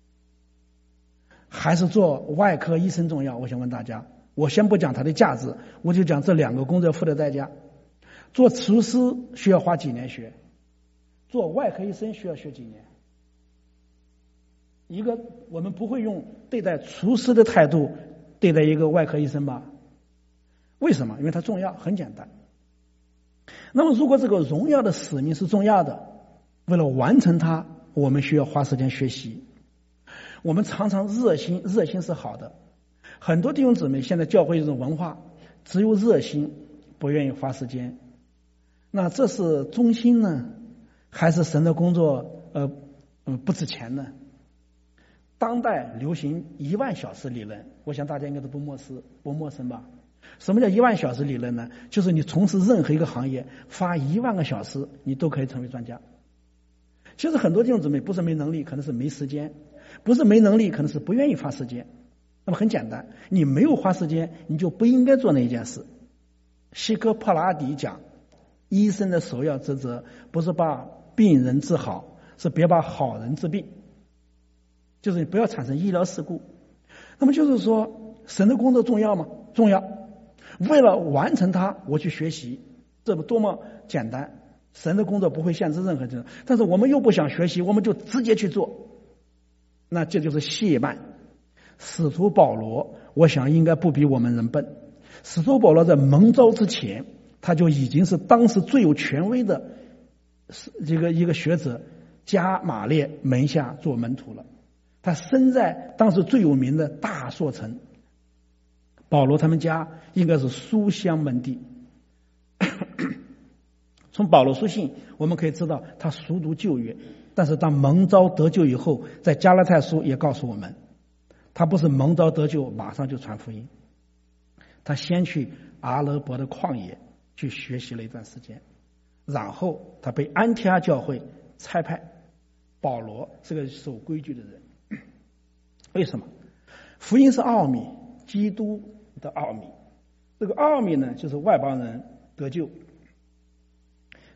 还是做外科医生重要？我想问大家，我先不讲它的价值，我就讲这两个工作付的代价。做厨师需要花几年学，做外科医生需要学几年？一个我们不会用对待厨师的态度对待一个外科医生吧？为什么？因为它重要，很简单。那么如果这个荣耀的使命是重要的，为了完成它，我们需要花时间学习。我们常常热心，热心是好的。很多弟兄姊妹现在教会这种文化，只有热心，不愿意花时间。那这是忠心呢，还是神的工作呃呃不值钱呢？当代流行一万小时理论，我想大家应该都不陌生不陌生吧？什么叫一万小时理论呢？就是你从事任何一个行业，花一万个小时，你都可以成为专家。其实很多弟兄姊妹不是没能力，可能是没时间；不是没能力，可能是不愿意花时间。那么很简单，你没有花时间，你就不应该做那一件事。希科帕拉底讲，医生的首要职责不是把病人治好，是别把好人治病，就是你不要产生医疗事故。那么就是说，神的工作重要吗？重要。为了完成它，我去学习，这不多么简单。神的工作不会限制任何人，但是我们又不想学习，我们就直接去做，那这就是懈慢。使徒保罗，我想应该不比我们人笨。使徒保罗在蒙召之前，他就已经是当时最有权威的这个一个学者加马列门下做门徒了。他生在当时最有名的大朔城，保罗他们家应该是书香门第。从保罗书信我们可以知道他熟读旧约，但是当蒙召得救以后，在加拉太书也告诉我们，他不是蒙召得救马上就传福音，他先去阿拉伯的旷野去学习了一段时间，然后他被安提阿教会差派。保罗是个守规矩的人，为什么？福音是奥秘，基督的奥秘。这个奥秘呢，就是外邦人得救，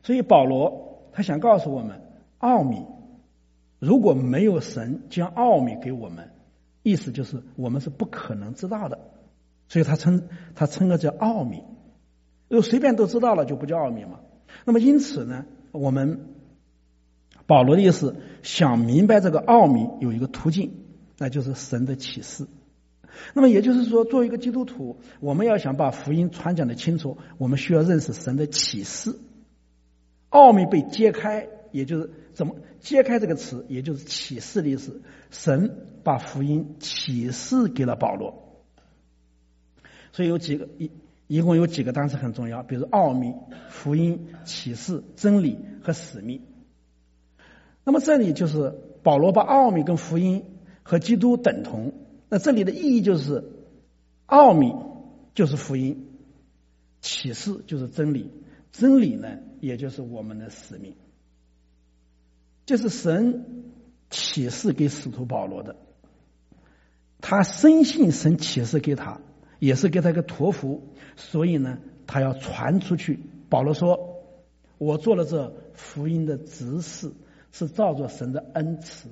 所以保罗他想告诉我们，奥秘如果没有神将奥秘给我们，意思就是我们是不可能知道的，所以他称他称个叫奥秘。如果随便都知道了就不叫奥秘嘛。那么因此呢，我们保罗的意思想明白这个奥秘有一个途径，那就是神的启示。那么也就是说，作为一个基督徒，我们要想把福音传讲的清楚，我们需要认识神的启示。奥秘被揭开，也就是怎么揭开这个词，也就是启示的意思。神把福音启示给了保罗，所以有几个一一共有几个单词很重要，比如奥秘、福音、启示、真理和使命。那么这里就是保罗把奥秘跟福音和基督等同，那这里的意义就是奥秘就是福音，启示就是真理，真理呢也就是我们的使命。这是神启示给使徒保罗的，他深信神启示给他，也是给他一个托付，所以呢他要传出去。保罗说，我做了这福音的执事，是照着神的恩慈。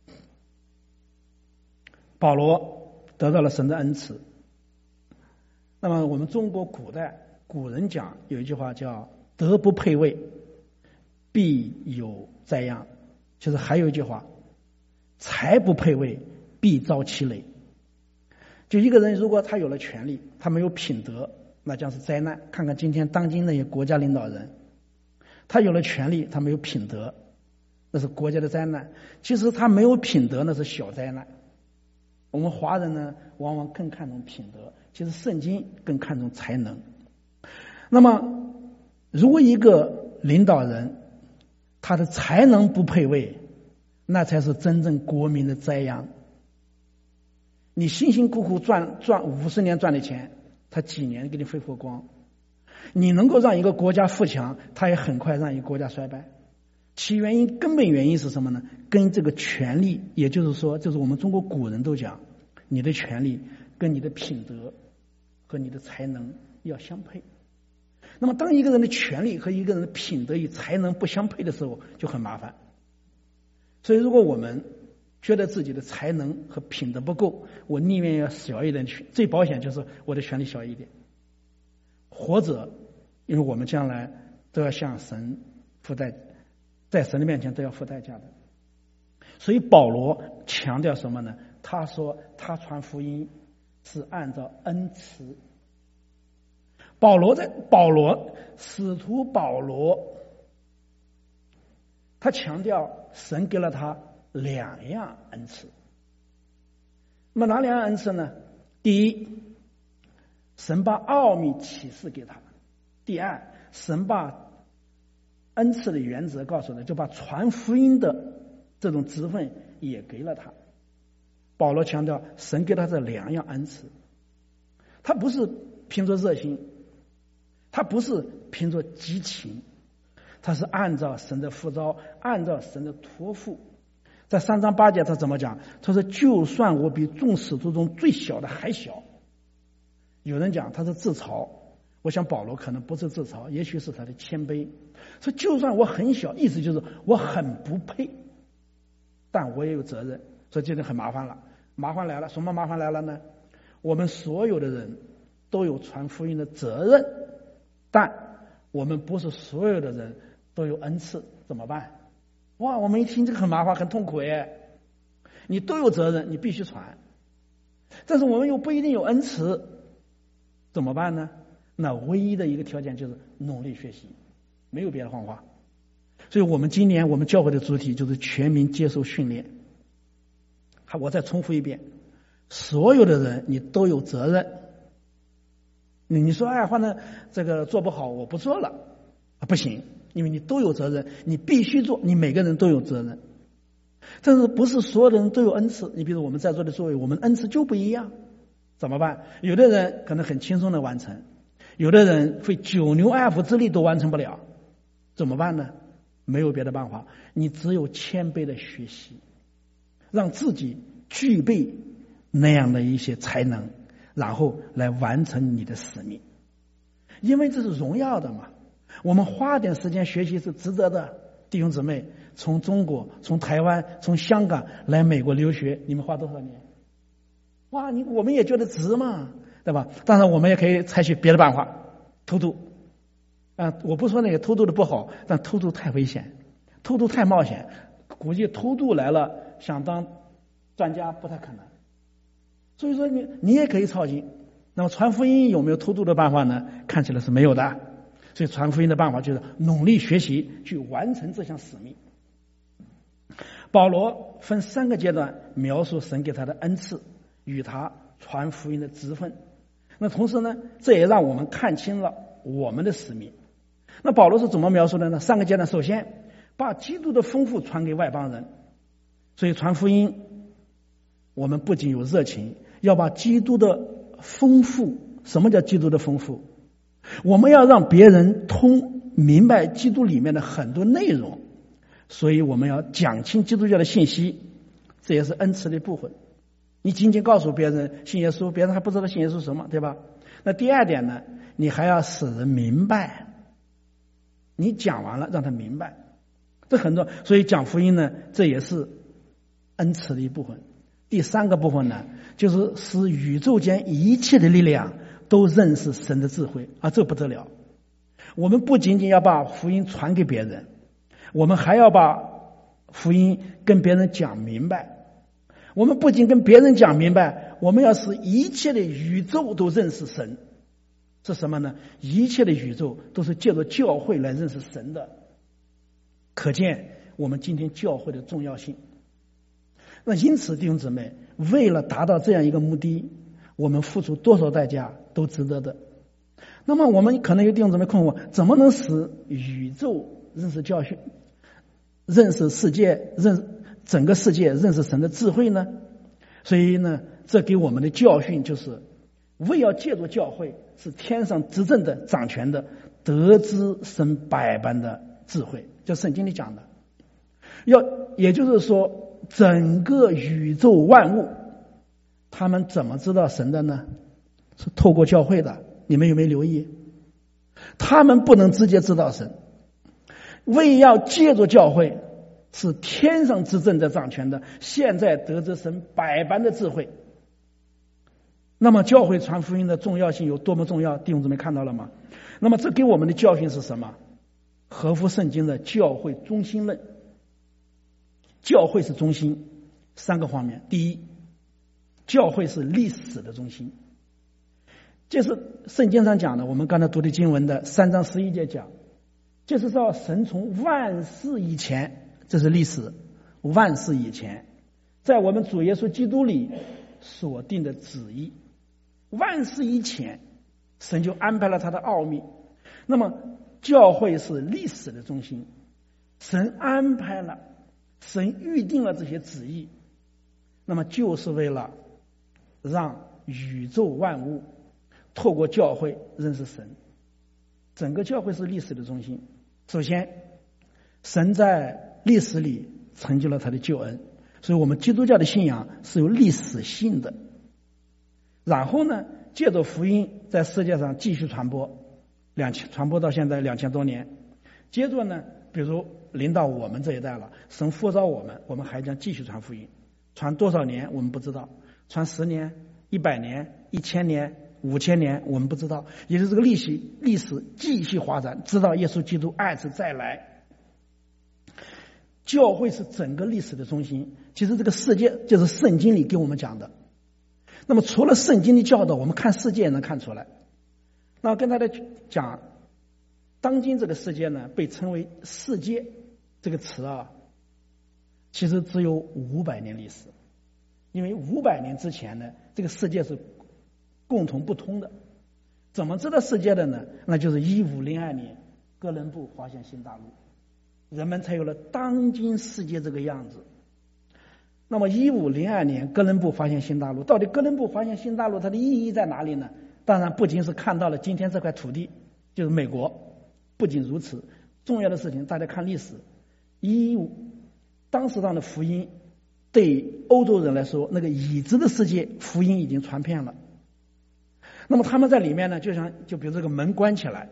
保罗得到了神的恩慈。那么我们中国古代古人讲有一句话叫德不配位，必有灾殃。就是还有一句话，财不配位，必遭其累。就一个人如果他有了权利，他没有品德，那将是灾难。看看今天当今那些国家领导人，他有了权利，他没有品德，那是国家的灾难。其实他没有品德，那是小灾难。我们华人呢，往往更看重品德，其实圣经更看重才能。那么如果一个领导人他的才能不配位，那才是真正国民的灾殃。你辛辛苦苦赚赚五十年赚的钱，他几年给你挥霍光。你能够让一个国家富强，他也很快让一个国家衰败。其原因根本原因是什么呢？跟这个权力，也就是说，就是我们中国古人都讲，你的权力跟你的品德和你的才能要相配。那么当一个人的权力和一个人的品德与才能不相配的时候，就很麻烦。所以如果我们觉得自己的才能和品德不够，我宁愿要小一点，最保险就是我的权力小一点，或者因为我们将来都要向神付代，在神的面前都要付代价的。所以保罗强调什么呢？他说他传福音是按照恩慈。保罗在保罗使徒保罗，他强调神给了他两样恩赐。那么哪两样恩赐呢？第一，神把奥秘启示给他；第二，神把恩赐的原则告诉他，就把传福音的这种职分也给了他。保罗强调神给他这两样恩赐，他不是凭着热心，他不是凭着激情，他是按照神的呼召，按照神的托付。在三章八节他怎么讲？他说就算我比众使徒中最小的还小。有人讲他是自嘲，我想保罗可能不是自嘲，也许是他的谦卑。说就算我很小，意思就是我很不配，但我也有责任。所以这就很麻烦了。麻烦来了，什么麻烦来了呢？我们所有的人都有传福音的责任，但我们不是所有的人都有恩赐，怎么办？哇，我们一听这个很麻烦，很痛苦耶。你都有责任，你必须传，但是我们又不一定有恩赐，怎么办呢？那唯一的一个条件就是努力学习，没有别的方法。所以我们今年我们教会的主题就是全民接受训练。我再重复一遍，所有的人你都有责任。你说哎，反正这个做不好我不做了，不行，因为你都有责任，你必须做，你每个人都有责任。但是不是所有的人都有恩赐？你比如我们在座的诸位，我们恩赐就不一样，怎么办？有的人可能很轻松的完成，有的人会九牛二虎之力都完成不了，怎么办呢？没有别的办法，你只有谦卑的学习，让自己具备那样的一些才能，然后来完成你的使命。因为这是荣耀的嘛。 我们花点时间学习是值得的。弟兄姊妹，从中国、从台湾、从香港来美国留学，你们花多少年？哇，你我们也觉得值嘛，对吧？当然，我们也可以采取别的办法，偷渡。啊，我不说那个偷渡的不好，但偷渡太危险，偷渡太冒险，估计偷渡来了想当专家不太可能。所以说你你也可以操心。那么传福音有没有偷渡的办法呢？看起来是没有的。所以传福音的办法就是努力学习，去完成这项使命。保罗分三个阶段描述神给他的恩赐与他传福音的职分。那同时呢，这也让我们看清了我们的使命。那保罗是怎么描述的呢？三个阶段，首先把基督的丰富传给外邦人。所以传福音，我们不仅有热情，要把基督的丰富。什么叫基督的丰富？我们要让别人通明白基督里面的很多内容，所以我们要讲清基督教的信息，这也是恩赐的一部分。你仅仅告诉别人信耶稣，别人还不知道信耶稣什么，对吧？那第二点呢，你还要使人明白，你讲完了让他明白，这很多。所以讲福音呢，这也是恩赐的一部分。第三个部分呢，就是使宇宙间一切的力量都认识神的智慧啊，这不得了！我们不仅仅要把福音传给别人，我们还要把福音跟别人讲明白。我们不仅跟别人讲明白，我们要使一切的宇宙都认识神。是什么呢？一切的宇宙都是借着教会来认识神的。可见我们今天教会的重要性。那因此，弟兄姊妹，为了达到这样一个目的，我们付出多少代价都值得的。那么我们可能有弟兄姊妹困惑，怎么能使宇宙认识教训，认识世界，认整个世界认识神的智慧呢？所以呢，这给我们的教训就是，为要借助教会是天上执政的掌权的，得知神百般的智慧，就圣经里讲的。要也就是说，整个宇宙万物，他们怎么知道神的呢？是透过教会的。你们有没有留意？他们不能直接知道神，为要借助教会，是天上之政在掌权的，现在得知神百般的智慧。那么教会传福音的重要性有多么重要，弟兄姊妹看到了吗？那么这给我们的教训是什么？合乎圣经的教会中心论。教会是中心，三个方面。第一，教会是历史的中心，这是圣经上讲的，我们刚才读的经文的三章十一节讲，就是说神从万事以前，这是历史，万事以前，在我们主耶稣基督里所定的旨意，万事以前，神就安排了他的奥秘。那么教会是历史的中心，神安排了，神预定了这些旨意，那么就是为了让宇宙万物透过教会认识神。整个教会是历史的中心。首先，神在历史里成就了他的救恩，所以我们基督教的信仰是有历史性的。然后呢，借着福音在世界上继续传播，两千传播到现在两千多年。接着呢，比如临到我们这一代了，神呼召我们，我们还将继续传福音。传多少年我们不知道，传十年、一百年、一千年、五千年我们不知道，也就是这个历史历史继续发展，直到耶稣基督二次再来。教会是整个历史的中心。其实这个世界就是圣经里给我们讲的。那么除了圣经的教导，我们看世界也能看出来。那跟大家讲，当今这个世界呢，被称为世界这个词啊，其实只有五百年历史。因为五百年之前呢，这个世界是共同不通的。怎么知道世界的呢？那就是一五零二年哥伦布发现新大陆，人们才有了当今世界这个样子。那么一五零二年哥伦布发现新大陆，到底哥伦布发现新大陆它的意义在哪里呢？当然不仅是看到了今天这块土地，就是美国。不仅如此，重要的事情大家看历史。一五当时上的福音对欧洲人来说，那个已知的世界福音已经传遍了。那么他们在里面呢，就像就比如这个门关起来，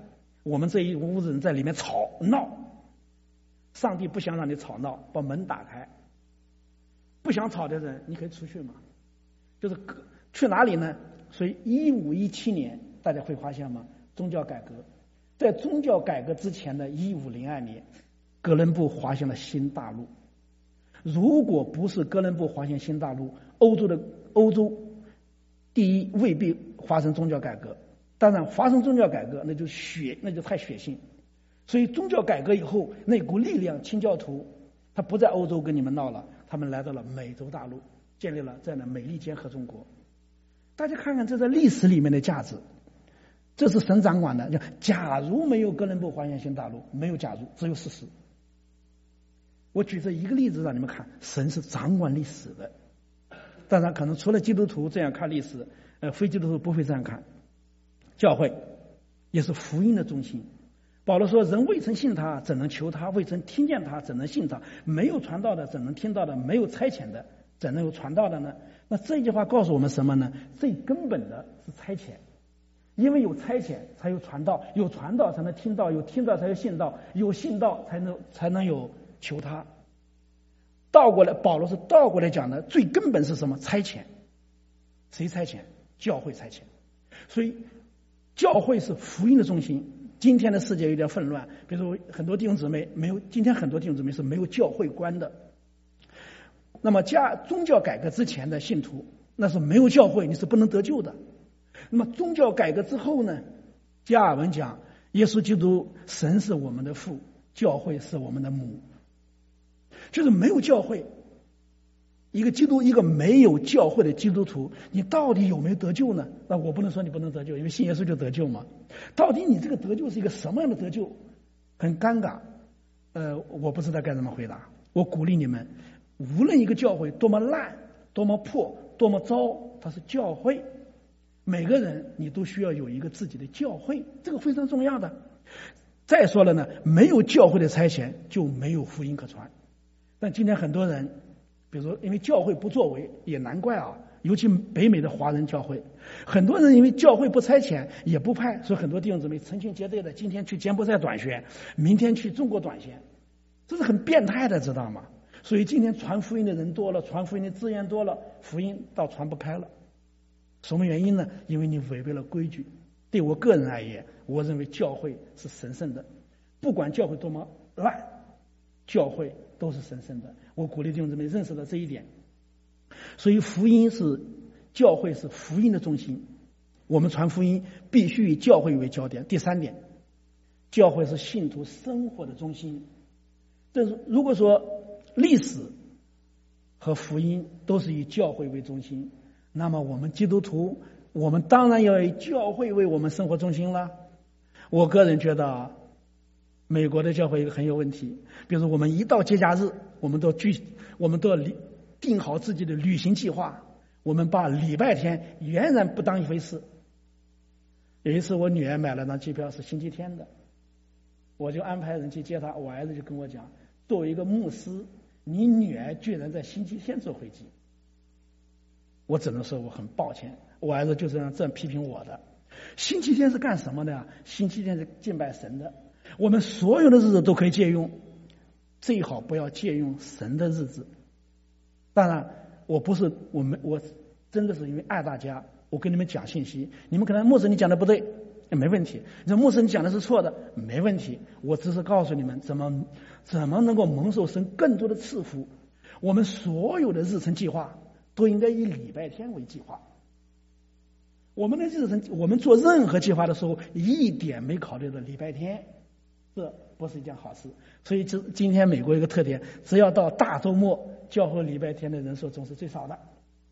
我们这一屋子人在里面吵闹，上帝不想让你吵闹，把门打开。不想吵的人，你可以出去嘛。就是去哪里呢？所以一五一七年，大家会发现吗？宗教改革，在宗教改革之前的一五零二年，哥伦布发现了新大陆。如果不是哥伦布发现新大陆，欧洲的欧洲第一未必发生宗教改革。当然，发生宗教改革那就血，那就太血腥。所以宗教改革以后，那股力量清教徒，他不在欧洲跟你们闹了，他们来到了美洲大陆，建立了这样的美利坚合众国。大家看看这在历史里面的价值，这是神掌管的。假如没有哥伦布发现新大陆，没有假如，只有事实。我举这一个例子让你们看，神是掌管历史的。当然，可能除了基督徒这样看历史，呃，非基督徒不会这样看。教会也是福音的中心。保罗说：“人未曾信他，怎能求他？未曾听见他，怎能信他？没有传道的，怎能听到的？没有差遣的，怎能有传道的呢？”那这句话告诉我们什么呢？最根本的是差遣，因为有差遣才有传道，有传道才能听到，有听到才有信道，有信道才能才能有求他。倒过来，保罗是倒过来讲的，最根本是什么？差遣。谁差遣？教会差遣。所以教会是福音的中心。今天的世界有点混乱，比如说很多弟兄姊妹没有，今天很多弟兄姊妹是没有教会观的。那么加宗教改革之前的信徒，那是没有教会，你是不能得救的。那么宗教改革之后呢？加尔文讲，耶稣基督神是我们的父，教会是我们的母。就是没有教会，一个基督一个没有教会的基督徒，你到底有没有得救呢？那我不能说你不能得救，因为信耶稣就得救嘛。到底你这个得救是一个什么样的得救？很尴尬，呃，我不知道该怎么回答。我鼓励你们，无论一个教会多么烂、多么破、多么糟，它是教会。每个人你都需要有一个自己的教会，这个非常重要的。再说了呢，没有教会的差遣，就没有福音可传。但今天很多人，比如说因为教会不作为，也难怪啊，尤其北美的华人教会，很多人因为教会不差遣也不派，所以很多弟兄姊妹成群结队的，今天去柬埔寨短宣，明天去中国短宣，这是很变态的，知道吗？所以今天传福音的人多了，传福音的资源多了，福音倒传不开了。什么原因呢？因为你违背了规矩。对我个人而言，我认为教会是神圣的，不管教会多么烂，教会都是神圣的。我鼓励弟兄姊妹认识到这一点。所以福音是教会是福音的中心，我们传福音必须以教会为焦点。第三点，教会是信徒生活的中心。这是如果说历史和福音都是以教会为中心，那么我们基督徒，我们当然要以教会为我们生活中心了。我个人觉得美国的教会很有问题，比如我们一到节假日，我们都聚，我们都要定好自己的旅行计划，我们把礼拜天原然不当一回事。有一次我女儿买了张机票是星期天的，我就安排人去接她，我儿子就跟我讲，作为一个牧师，你女儿居然在星期天坐飞机。我只能说我很抱歉，我儿子就这样这样批评我的。星期天是干什么的呀？星期天是敬拜神的。我们所有的日子都可以借用，最好不要借用神的日子。当然，我不是我们我真的是因为爱大家，我跟你们讲信息。你们可能牧师你讲的不对，没问题；你说牧师你讲的是错的，没问题。我只是告诉你们怎么怎么能够蒙受神更多的赐福。我们所有的日程计划都应该以礼拜天为计划。我们的日程，我们做任何计划的时候，一点没考虑到礼拜天，这不是一件好事。所以这今天美国有一个特点，只要到大周末，教会礼拜天的人数总是最少的，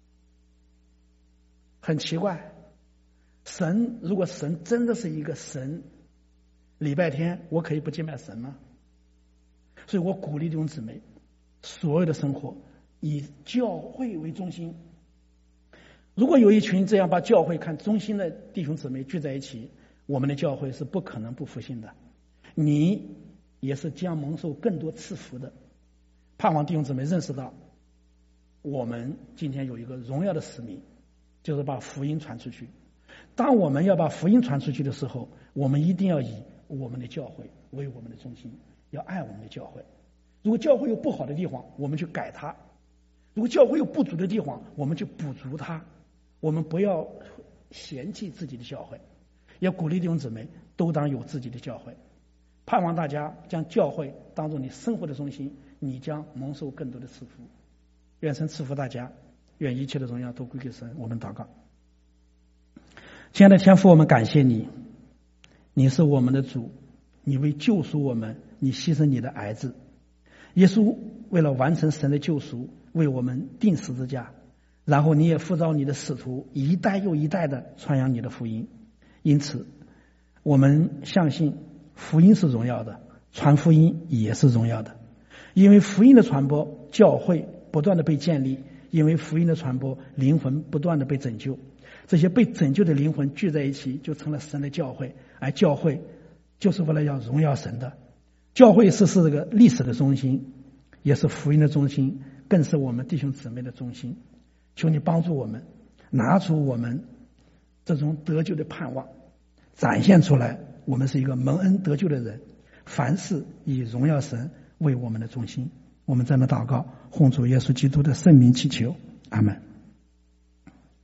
很奇怪。神如果神真的是一个神，礼拜天我可以不敬拜神吗？所以我鼓励弟兄姊妹，所有的生活以教会为中心。如果有一群这样把教会看中心的弟兄姊妹聚在一起，我们的教会是不可能不复兴的，你也是将蒙受更多赐福的。盼望弟兄姊妹认识到，我们今天有一个荣耀的使命，就是把福音传出去。当我们要把福音传出去的时候，我们一定要以我们的教会为我们的中心，要爱我们的教会。如果教会有不好的地方，我们去改它；如果教会有不足的地方，我们去补足它。我们不要嫌弃自己的教会，要鼓励弟兄姊妹都当有自己的教会。盼望大家将教会当作你生活的中心，你将蒙受更多的赐福。愿神赐福大家，愿一切的荣耀都归给神。我们祷告。亲爱的天父，我们感谢你，你是我们的主，你为救赎我们，你牺牲你的儿子耶稣，为了完成神的救赎，为我们钉十字架，然后你也呼召你的使徒一代又一代的传扬你的福音。因此我们相信福音是荣耀的，传福音也是荣耀的。因为福音的传播，教会不断的被建立；因为福音的传播，灵魂不断的被拯救。这些被拯救的灵魂聚在一起，就成了神的教会。而教会就是为了要荣耀神的。教会是是这个历史的中心，也是福音的中心，更是我们弟兄姊妹的中心。求你帮助我们，拿出我们这种得救的盼望，展现出来我们是一个蒙恩得救的人，凡事以荣耀神为我们的中心。我们这么祷告，奉主耶稣基督的圣名祈求，阿们。